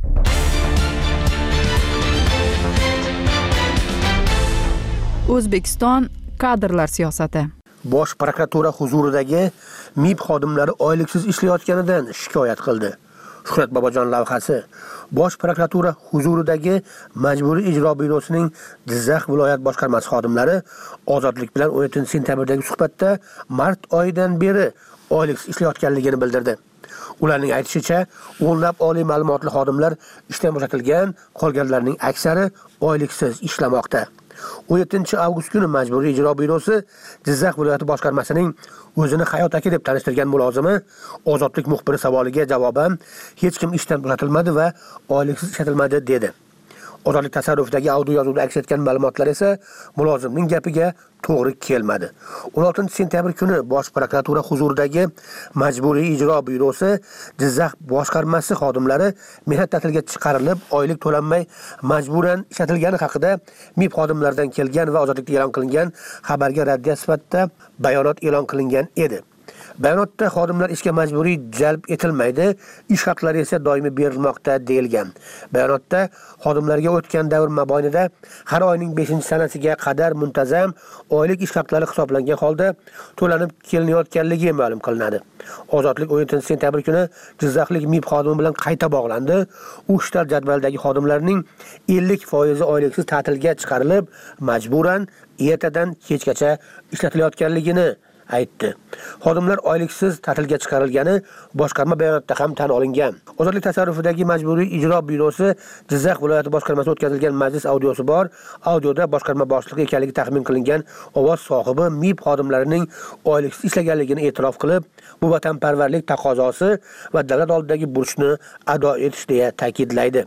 O'zbekiston kadrlar siyosati. Bosh prokuratura huzuridagi M I B xodimlari oyliksiz ishlayotganidan shikoyat qildi. Shuhrat Bobojon lavhasi. Bosh prokuratura huzuridagi Majburiy ijro byurosining Jizzax viloyat boshqarmasi xodimlari Ozodlik bilan o'n yettinchi sentyabrdagi suhbatda mart oyidan beri oyliksiz ishlayotganligini bildirdi. Ularning aytishicha, o'nlab oliy ma'lumotli xodimlar ishdan bo'shatilgan, qolganlarning aksari oyliksiz ishlamoqda. o'n yettinchi avgust kuni Majburiy ijro byurosi Jizzax viloyati boshqarmasining o'zini Hayot aka deb tanishtirgan mulozimi Ozodlik muxbiri savoliga javoban hech kim ishdan bo'shatilmadi va oyliksiz ishlatilmadi dedi. Ozodlik tasarrufidagi audio yozuvda aks etgan ma'lumotlar esa mulozimning gapiga to'g'ri kelmadi. o'n oltinchi sentyabr kuni Bosh prokuratura huzuridagi Majburiy ijro byurosi Jizzax boshqarmasi xodimlari mehnat ta'tiliga chiqarilib, oylik to'lanmay majburan ishlatilgani haqida M I B xodimlaridan kelgan va Ozodlikda e'lon qilingan xabarga raddiya sifatida bayonot e'lon qilingan edi. Bayonotda xodimlar ishga majburiy jalb etilmaydi, ish haqlari esa doimiy berilmoqda deyilgan. Bayonotda xodimlarga o'tgan davr mobaynida har oyning beshinchi sanasiga qadar muntazam oylik ish haqlari hisoblangan holda to'lanib kelinayotganligi ma'lum qilinadi. Ozodlik o'n yettinchi sentyabr kuni Jizzaxlik M I B xodimi bilan qayta bog'landi. U ishlar jadvaldagi xodimlarning ellik foizi oyliksiz ta'tilga chiqarilib, majburan ertadan kechgacha ishlatilayotganligini aytdi. Xodimlar oyliksiz ta'tilga chiqarilgani boshqarma bayonotida ham tan olingan. Ozodlik tasarrufidagi Majburiy ijro byurosi Jizzax viloyati boshqarmasida o'tkazilgan majlis audiosi bor. Audioda boshqarma boshlig'i ekanligi taxmin qilingan ovoz sohibi M I B xodimlarining oyliksiz ishlaganligini e'tirof qilib, bu vatanparvarlik taqozosi va davlat oldidagi burchni ado etish deya ta'kidlaydi.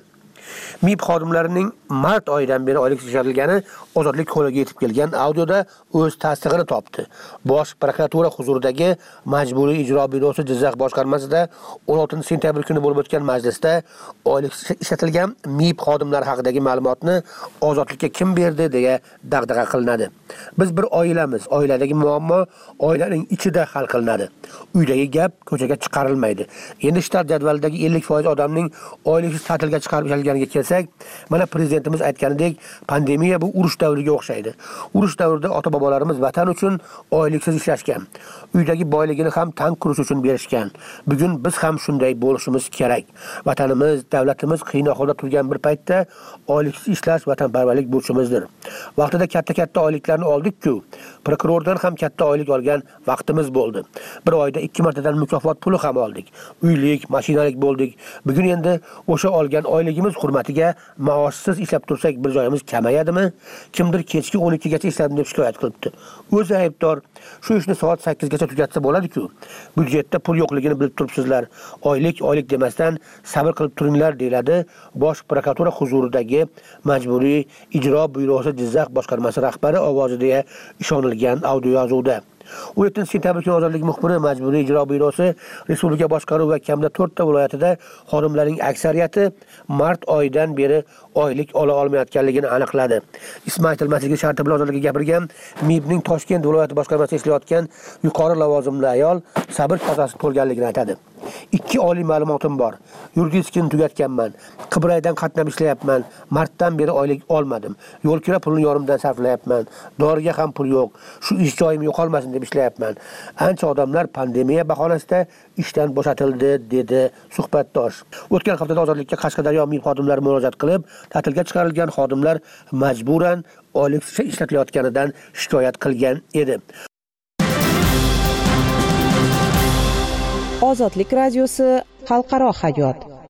M I B xodimlarining mart oyidan beri oylik ishlatilgani Ozodlik qo'liga yetib kelgan audioda o'z tasdig'ini topdi. Bosh prokuratura huzuridagi Majburiy ijro byurosi Jizzax boshqarmasida o'n oltinchi sentyabr kuni bo'lib o'tgan majlisda oylik ishlatilgan M I B xodimlari haqidagi ma'lumotni Ozodlikka kim berdi deya dag'dag'a qilinadi. Biz bir oilamiz, oiladagi muammo oilaning ichida hal qilinadi. Uydagi gap ko'chaga chiqarilmaydi. Endi shtat jadvalidagi ellik foiz odamning oyliksiz ta'tilga chiqarib ishlatilganiga kelsak, mana prezidentimiz aytganidek, pandemiya bu urush davriga o'xshaydi. Urush davrida ota-bobolarimiz vatan uchun oyliksiz ishlashgan. Uydagi boyligini ham tank qurish uchun berishgan. Bugun biz ham shunday bo'lishimiz kerak. Vatanimiz, davlatimiz qiyin ahvolda turgan bir paytda oyliksiz ishlash vatanparvarlik burchimizdir. Vaqtida katta-katta oyliklarni oldik-ku, prokurordan ham katta oylik olgan vaqtimiz bo'ldi. Bir oyda ikki martadan mukofot puli ham oldik. Uylik, mashinalik bo'ldik. Bugun endi o'sha olgan oyligimiz hurmatiga maoshsiz ishlab tursak bir joyimiz kamayadimi? Kimdir kechki o'n ikkigacha ishladim deb shikoyat qilibdi. O'zi aybdor. Shu ishni soat sakkizgacha tugatsa bo'ladi-ku. Byudjetda pul yo'qligini bilib turibsizlar. Oylik, oylik demasdan sabr qilib turinglar deyiladi Bosh prokuratura huzuridagi Majburiy ijro byurosi Jizzax boshqarmasi rahbari ovozida ishonilgan audio yozuvda. o'n yettinchi sentyabr kuni Ozodlik muxbiri Majburiy ijro byurosi respublika boshqaruvi va kamida to'rtta viloyatida xodimlarning aksariyati mart oyidan beri oylik ola olmayotganligini aniqladi. Ismi aytilmasligi sharti bilan Ozodlikka gapirgan M I Bning Toshkent viloyati boshqarmasida ishlayotgan yuqori lavozimli ayol sabr qazasi to'lganligini aytadi. Ikki oliy ma'lumotim bor. Yuridiskini tugatganman. Qibraydan qatnab ishlayapman. Martdan beri oylik olmadim. Yo'l kira pulini yorimdan sarflayapman. Doriga ham pul yo'q. Shu ish joyim yo'qolmasin deb ishlayapman. Ancha odamlar pandemiya bahonasida ishdan bo'shatildi dedi suhbatdosh. O'tgan haftada Ozodlikka Qashqadaryo M I B xodimlari murojaat qilib, ta'tilga chiqarilgan xodimlar majburan oyliksiz ishlatilayotganidan shikoyat qilgan edi. Ozodlik radiosi xalqaro hayot.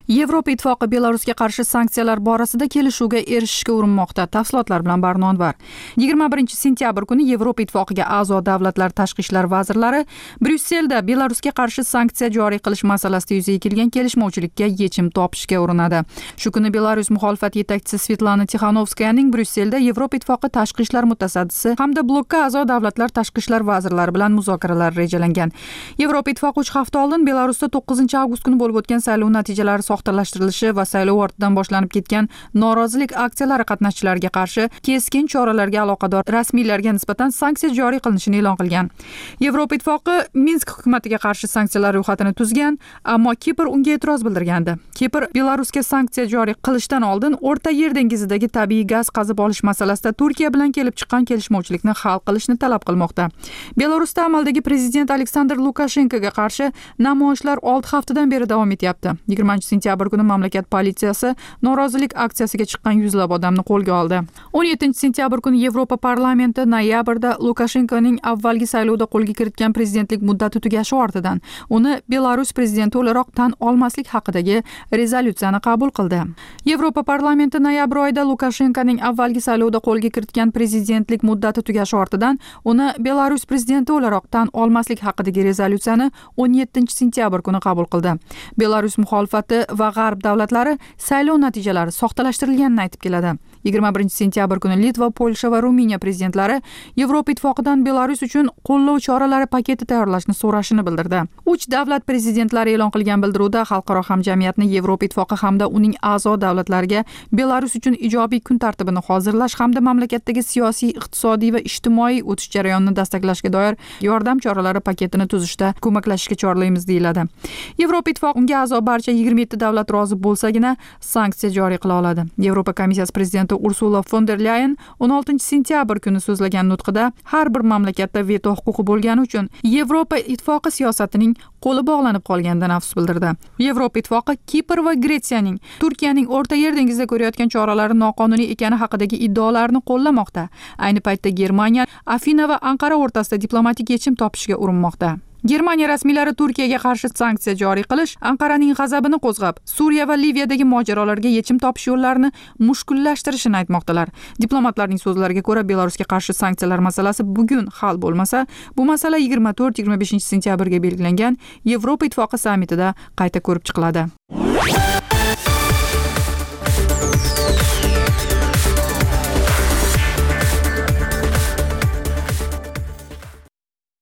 Yevropa Ittifoqi Belarusga qarshi sanksiyalar borasida kelishuvga erishishga urinmoqda. Tafsilotlar bilan Barno Anvar. yigirma birinchi sentyabr kuni Yevropa Ittifoqiga a'zo davlatlar tashqi ishlar vazirlari Bryusselda Belarusga qarshi sanksiya joriy qilish masalasida yuzaga kelgan kelishmovchilikka yechim topishga urinadi. Shu kuni Belarus muxolifat yetakchisi Svetlana Tixanovskayaning Bryusselda Yevropa Ittifoqi tashqi ishlar mutasaddisi hamda blokka a'zo davlatlar tashqi ishlar vazirlari bilan muzokaralar rejalangan. Yevropa Ittifoqi uch hafta oldin Belarusda to'qqizinchi avgust kuni bo'lib o'tgan saylov natijalari soxtalashtirilishi va saylov ortidan boshlanib ketgan norozilik aksiyalari qatnashchilariga qarshi keskin choralarga aloqador rasmiylarga nisbatan sanksiya joriy qilinishini e'lon qilgan. Yevropa Ittifoqi Minsk hukumatiga qarshi sanksiyalar ro'yxatini tuzgan, ammo Kipr unga e'tiroz bildirgandi. Kipr Belarusga sanksiya joriy qilishdan oldin O'rta Yer dengizidagi tabiiy gaz qazib olish masalasida Turkiya bilan kelib chiqqan kelishmovchilikni hal qilishni talab qilmoqda. Belarusda amaldagi prezident Aleksandr Lukashenkoga qarshi namoyishlar olti haftadan beri davom etyapti. yigirmanchi sentyabr kuni mamlakat politsiyasi norozilik aksiyasiga chiqqan yuzlab odamni qo'lga oldi. o'n yettinchi sentyabr kuni Yevropa parlamenti noyabrda Lukashenkoning avvalgi saylovda qo'lga kiritgan prezidentlik muddati tugashi ortidan uni Belarus prezidenti o'laroq tan olmaslik haqidagi rezolyutsiyani qabul qildi. Yevropa parlamenti noyabr oyida Lukashenkoning avvalgi saylovda qo'lga kiritgan prezidentlik muddati tugashi ortidan uni Belarus prezidenti o'laroq tan olmaslik haqidagi rezolyutsiyani o'n yettinchi sentyabr kuni qabul qildi. Belarus muxolifati va g'arb davlatlari saylov natijalari soxtalashtirilganini aytib keladi. yigirma birinchi sentyabr kuni Litva, Polsha va Ruminiya prezidentlari Yevropa Ittifoqidan Belarus uchun qo'llov choralari paketi tayyorlashni so'rashini bildirdi. Uch davlat prezidentlari e'lon qilgan bildiruvda xalqaro hamjamiyatni Yevropa Ittifoqi hamda uning a'zo davlatlariga Belarus uchun ijobiy kun tartibini hozirlash hamda mamlakatdagi siyosiy, iqtisodiy va ijtimoiy o'tish jarayonini dastaklashga doir yordam choralari paketini tuzishda ko'maklashishga chorlaymiz deyiladi. Yevropa Ittifoqi unga a'zo barcha yigirma yetti davlat rozi bo'lsagina sanksiya joriy qila oladi. Yevropa komissiyasi prezidenti Ursula von der Leyen o'n oltinchi sentyabr kuni so'zlagan nutqida har bir mamlakatda veto huquqi bo'lgani uchun Yevropa Ittifoqi siyosatining qo'li bog'lanib qolganidan afsus bildirdi. Yevropa Ittifoqi Kipr va Gretsiyaning Turkiyaning O'rta Yer dengizida ko'rayotgan choralari noqonuniy ekani haqidagi iddaolarini qo'llamoqda. Ayni paytda Germaniya, Afina va Anqara o'rtasida diplomatik yechim topishga urinmoqda. Germaniya rasmiylari Turkiyaga qarshi sanksiya joriy qilish Anqaraning g'azabini qo'zg'ab, Suriya va Liviyadagi mojarolarga yechim topish yo'llarini mushkullashtirishini aytmoqdalar. Diplomatlarning so'zlariga ko'ra, Belarusga qarshi sanksiyalar masalasi bugun hal bo'lmasa, bu masala yigirma to'rt yigirma beshinchi sentyabrga belgilangan Yevropa Ittifoqi sammitida qayta ko'rib chiqiladi.